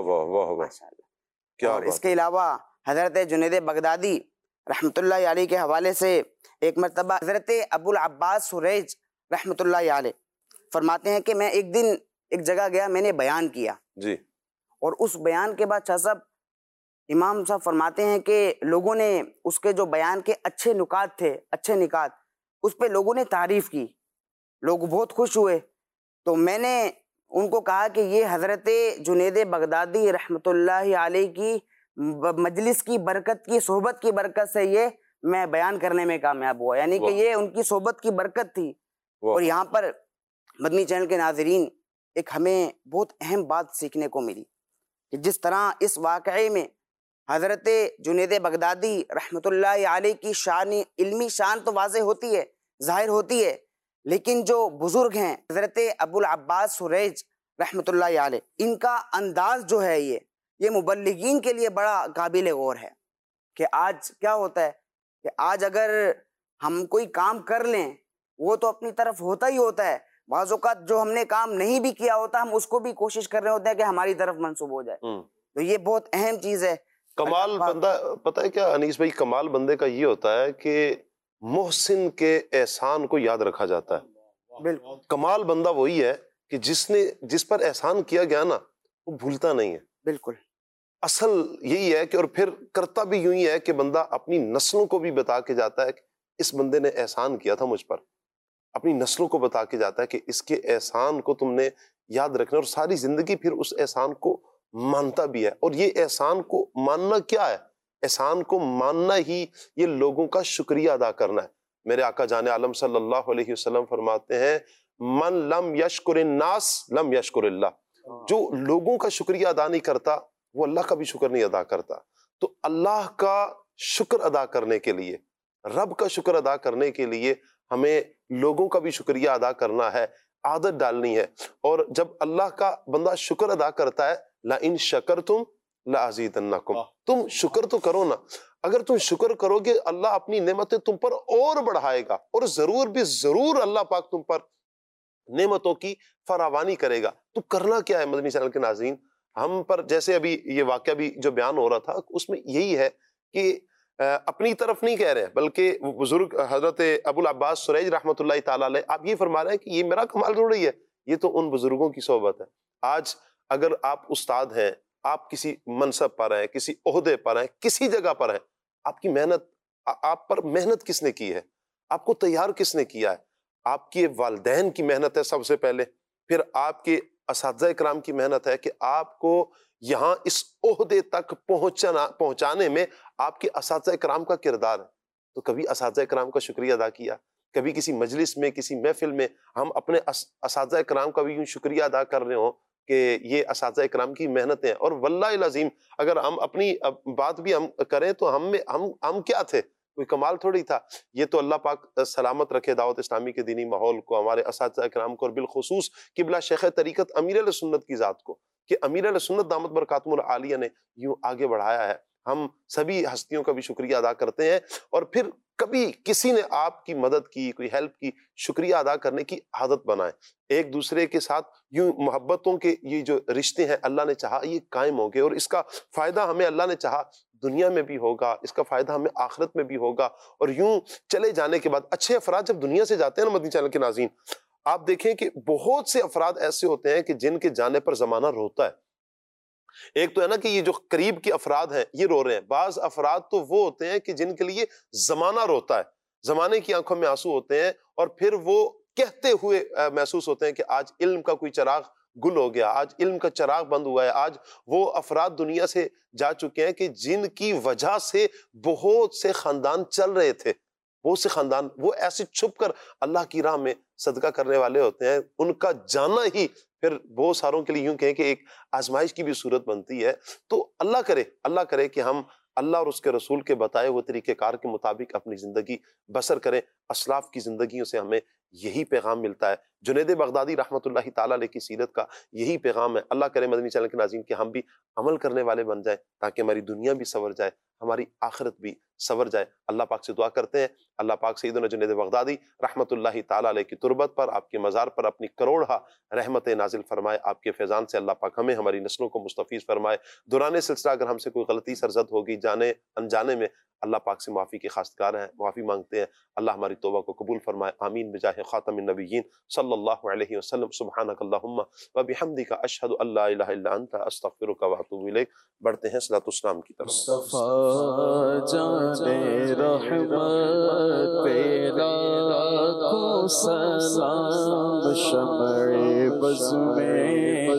فرمایا۔ اور اس کے علاوہ حضرت جنید بغدادی رحمۃ اللہ علیہ کے حوالے سے ایک مرتبہ حضرت ابو العباس سریج رحمۃ اللہ علیہ فرماتے ہیں کہ میں ایک دن ایک جگہ گیا، میں نے بیان کیا جی، اور اس بیان کے بعد شاہ صاحب امام صاحب فرماتے ہیں کہ لوگوں نے اس کے جو بیان کے اچھے نکات تھے، اچھے نکات، اس پہ لوگوں نے تعریف کی، لوگ بہت خوش ہوئے۔ تو میں نے ان کو کہا کہ یہ حضرت جنید بغدادی رحمۃ اللہ علیہ کی مجلس کی برکت کی صحبت کی برکت سے یہ میں بیان کرنے میں کامیاب ہوا، یعنی کہ یہ ان کی صحبت کی برکت تھی۔ اور یہاں پر مدنی چینل کے ناظرین ایک ہمیں بہت اہم بات سیکھنے کو ملی کہ جس طرح اس واقعے میں حضرت جنید بغدادی رحمۃ اللہ علیہ کی شان، علمی شان تو واضح ہوتی ہے، ظاہر ہوتی ہے، لیکن جو بزرگ ہیں حضرت ابو العباس سریج رحمۃ اللہ علیہ، ان کا انداز جو ہے یہ مبلغین کے لیے بڑا قابل غور ہے۔ کہ آج کیا ہوتا ہے کہ آج اگر ہم کوئی کام کر لیں وہ تو اپنی طرف ہوتا ہی ہوتا ہے، بعض اوقات جو ہم نے کام نہیں بھی کیا ہوتا ہم اس کو بھی کوشش کر رہے ہوتے ہیں کہ ہماری طرف منسوب ہو جائے، تو یہ بہت اہم چیز ہے۔ کمال بندہ پتہ ہے کیا انیس بھائی، کمال بندے کا یہ ہوتا ہے کہ محسن کے احسان کو یاد رکھا جاتا ہے۔ بالکل کمال بندہ وہی ہے کہ جس پر احسان کیا گیا نا وہ بھولتا نہیں ہے۔ بالکل اصل یہی ہے کہ، اور پھر کرتا بھی یوں ہی ہے کہ بندہ اپنی نسلوں کو بھی بتا کے جاتا ہے کہ اس بندے نے احسان کیا تھا مجھ پر، اپنی نسلوں کو بتا کے جاتا ہے کہ اس کے احسان کو تم نے یاد رکھنا، اور ساری زندگی پھر اس احسان کو مانتا بھی ہے۔ اور یہ احسان کو ماننا کیا ہے؟ احسان کو ماننا ہی یہ لوگوں کا شکریہ ادا کرنا ہے۔ میرے آقا جان عالم صلی اللہ علیہ وسلم فرماتے ہیں من لم یشکر الناس لم یشکر اللہ، جو لوگوں کا شکریہ ادا نہیں کرتا وہ اللہ کا بھی شکر نہیں ادا کرتا۔ تو اللہ کا شکر ادا کرنے کے لیے، رب کا شکر ادا کرنے کے لیے ہمیں لوگوں کا بھی شکریہ ادا کرنا ہے، عادت ڈالنی ہے۔ اور جب اللہ کا بندہ شکر ادا کرتا ہے، لَإِن شَكَرْتُمْ لَأَزِيدَنَّكُمْ، تم شکر تو کرو نا، اگر تم شکر کرو گے اللہ اپنی نعمتیں تم پر اور بڑھائے گا، اور ضرور بھی ضرور اللہ پاک تم پر نعمتوں کی فراوانی کرے گا۔ تو کرنا کیا ہے مدنی چینل کے ناظرین؟ ہم پر جیسے ابھی یہ واقعہ بھی جو بیان ہو رہا تھا اس میں یہی ہے کہ اپنی طرف نہیں کہہ رہے ہیں، بلکہ بزرگ حضرت ابو العباس سریج رحمۃ اللہ تعالیٰ علیہ آپ یہ فرما رہے ہیں کہ یہ میرا کمال تھوڑی ہے، یہ تو ان بزرگوں کی صحبت ہے۔ آج اگر آپ استاد ہیں، آپ کسی منصب پر ہیں، کسی عہدے پر ہیں، کسی جگہ پر ہیں، آپ کی محنت، آپ پر محنت کس نے کی ہے؟ آپ کو تیار کس نے کیا ہے؟ آپ کے والدین کی محنت ہے سب سے پہلے، پھر آپ کے اساتذہ کرام کی محنت ہے کہ آپ کو یہاں اس عہدے تک پہنچانے میں آپ کے اساتذہ کرام کا کردار ہے۔ تو کبھی اساتذہ کرام کا شکریہ ادا کیا؟ کبھی کسی مجلس میں، کسی محفل میں ہم اپنے اساتذہ کرام کا بھی یوں شکریہ ادا کر رہے ہوں کہ یہ اساتذہ کرام کی محنتیں ہیں؟ اور واللہ العظیم اگر ہم اپنی بات بھی ہم کریں تو ہم کیا تھے؟ کوئی کمال تھوڑی تھا. یہ تو اللہ پاک سلامت رکھے دعوت اسلامی کے دینی ماحول کو, ہمارے اساتذہ کرام کو, اور بالخصوص قبلہ شیخ طریقت امیر اہل سنت کی ذات کو, کہ امیر اہل سنت دامت برکاتہم العالیہ نے یوں آگے بڑھایا ہے. ہم سبھی ہستیوں کا بھی شکریہ ادا کرتے ہیں. اور پھر کبھی کسی نے آپ کی مدد کی, کوئی ہیلپ کی, شکریہ ادا کرنے کی عادت بنائیں. ایک دوسرے کے ساتھ یوں محبتوں کے یہ جو رشتے ہیں اللہ نے چاہا یہ قائم ہو گئے, اور اس کا فائدہ ہمیں اللہ نے چاہا دنیا میں بھی ہوگا, اس کا فائدہ ہمیں آخرت میں بھی ہوگا. اور یوں چلے جانے کے بعد اچھے افراد جب دنیا سے جاتے ہیں نا مدنی چینل کے ناظرین, آپ دیکھیں کہ بہت سے افراد ایسے ہوتے ہیں کہ جن کے جانے پر زمانہ روتا ہے. ایک تو ہے نا کہ یہ جو قریب کے افراد ہیں یہ رو رہے ہیں, بعض افراد تو وہ ہوتے ہیں کہ جن کے لیے زمانہ روتا ہے, زمانے کی آنکھوں میں آنسو ہوتے ہیں, اور پھر وہ کہتے ہوئے محسوس ہوتے ہیں کہ آج علم کا کوئی چراغ گل ہو گیا, آج علم کا چراغ بند ہوا ہے. آج وہ افراد دنیا سے جا چکے ہیں کہ جن کی وجہ سے بہت سے خاندان چل رہے تھے, بہت سے خاندان وہ ایسے چھپ کر اللہ کی راہ میں صدقہ کرنے والے ہوتے ہیں. ان کا جانا ہی پھر بہت ساروں کے لیے یوں کہیں کہ ایک آزمائش کی بھی صورت بنتی ہے. تو اللہ کرے کہ ہم اللہ اور اس کے رسول کے بتائے ہوئے طریقہ کار کے مطابق اپنی زندگی بسر کریں. اسلاف کی زندگیوں سے ہمیں یہی پیغام ملتا ہے. جنید بغدادی رحمۃ اللہ تعالیٰ علیہ کی سیرت کا یہی پیغام ہے. اللہ کرے مدنی چینل کے ناظرین کہ ہم بھی عمل کرنے والے بن جائیں, تاکہ ہماری دنیا بھی سنور جائے, ہماری آخرت بھی سنور جائے. اللہ پاک سے دعا کرتے ہیں اللہ پاک سیدنا جنید بغدادی رحمۃ اللہ تعالیٰ علیہ کی تربت پر, آپ کے مزار پر اپنی کروڑہ رحمت نازل فرمائے. آپ کے فیضان سے اللہ پاک ہمیں ہماری نسلوں کو مستفیض فرمائے. دوران سلسلہ اگر ہم سے کوئی غلطی سرزد ہوگی جانے انجانے میں, اللہ پاک سے معافی کے خواستگار ہیں, معافی مانگتے ہیں. اللہ ہماری توبہ کو قبول فرمائے. آمین بجاہ خاتم النبیین صلی اللہ علیہ وسلم. سبحانک اللہم و بحمدک اشہد ان لا الہ الا انت استغفرک و اتوب الیک. بڑھتے ہیں صلاۃ والسلام کی طرف. مصطفیٰ جان رحمت پہ لاکھوں سلام, شمع بز میں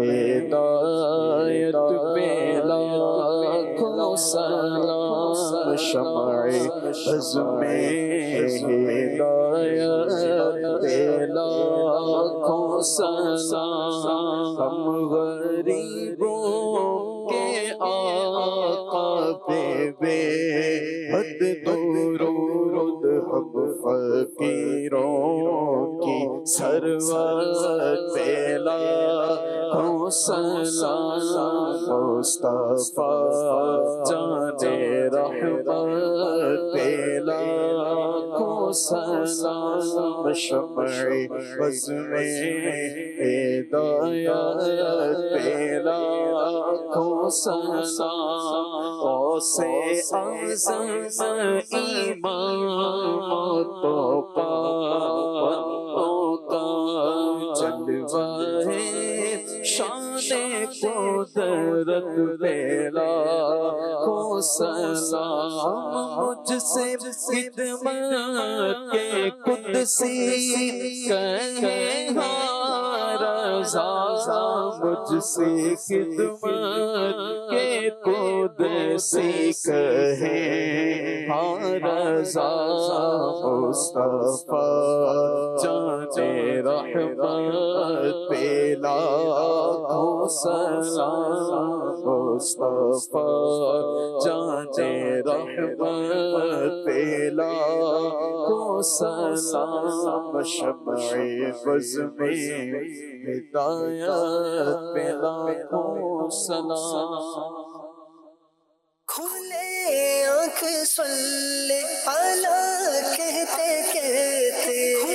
ہدایت پہ لاکھوں سلام, شمع بز میں ہدایت پہ لاکھوں سلام. ہم غریبوں کے آقا پہ بے حد درود, ہم فقیروں کی ثروت پہ لاکھوں سلام. مصطفیٰ جان رحمت پہ لاکھوں سلام, شمع بز میں ہدایت پہ لاکھوں سلام. غوث اعظم امام تو پاکوں کا جلوہ ہے, شان قدرت پہ لاکھوں سلام. مجھ سے خدمت کے قدسی کہے رضا, مجھ سے خدمت کے قدسی کہے رضا. مصطفیٰ جان رحمت پہ لاکھوں سلام. مصطفیٰ جان رحمت پہ لاکھوں سلام. شمع بز میں ہدایت پہ لاکھوں سلام. کھلے آنکھ صلی علی کہتے کہتے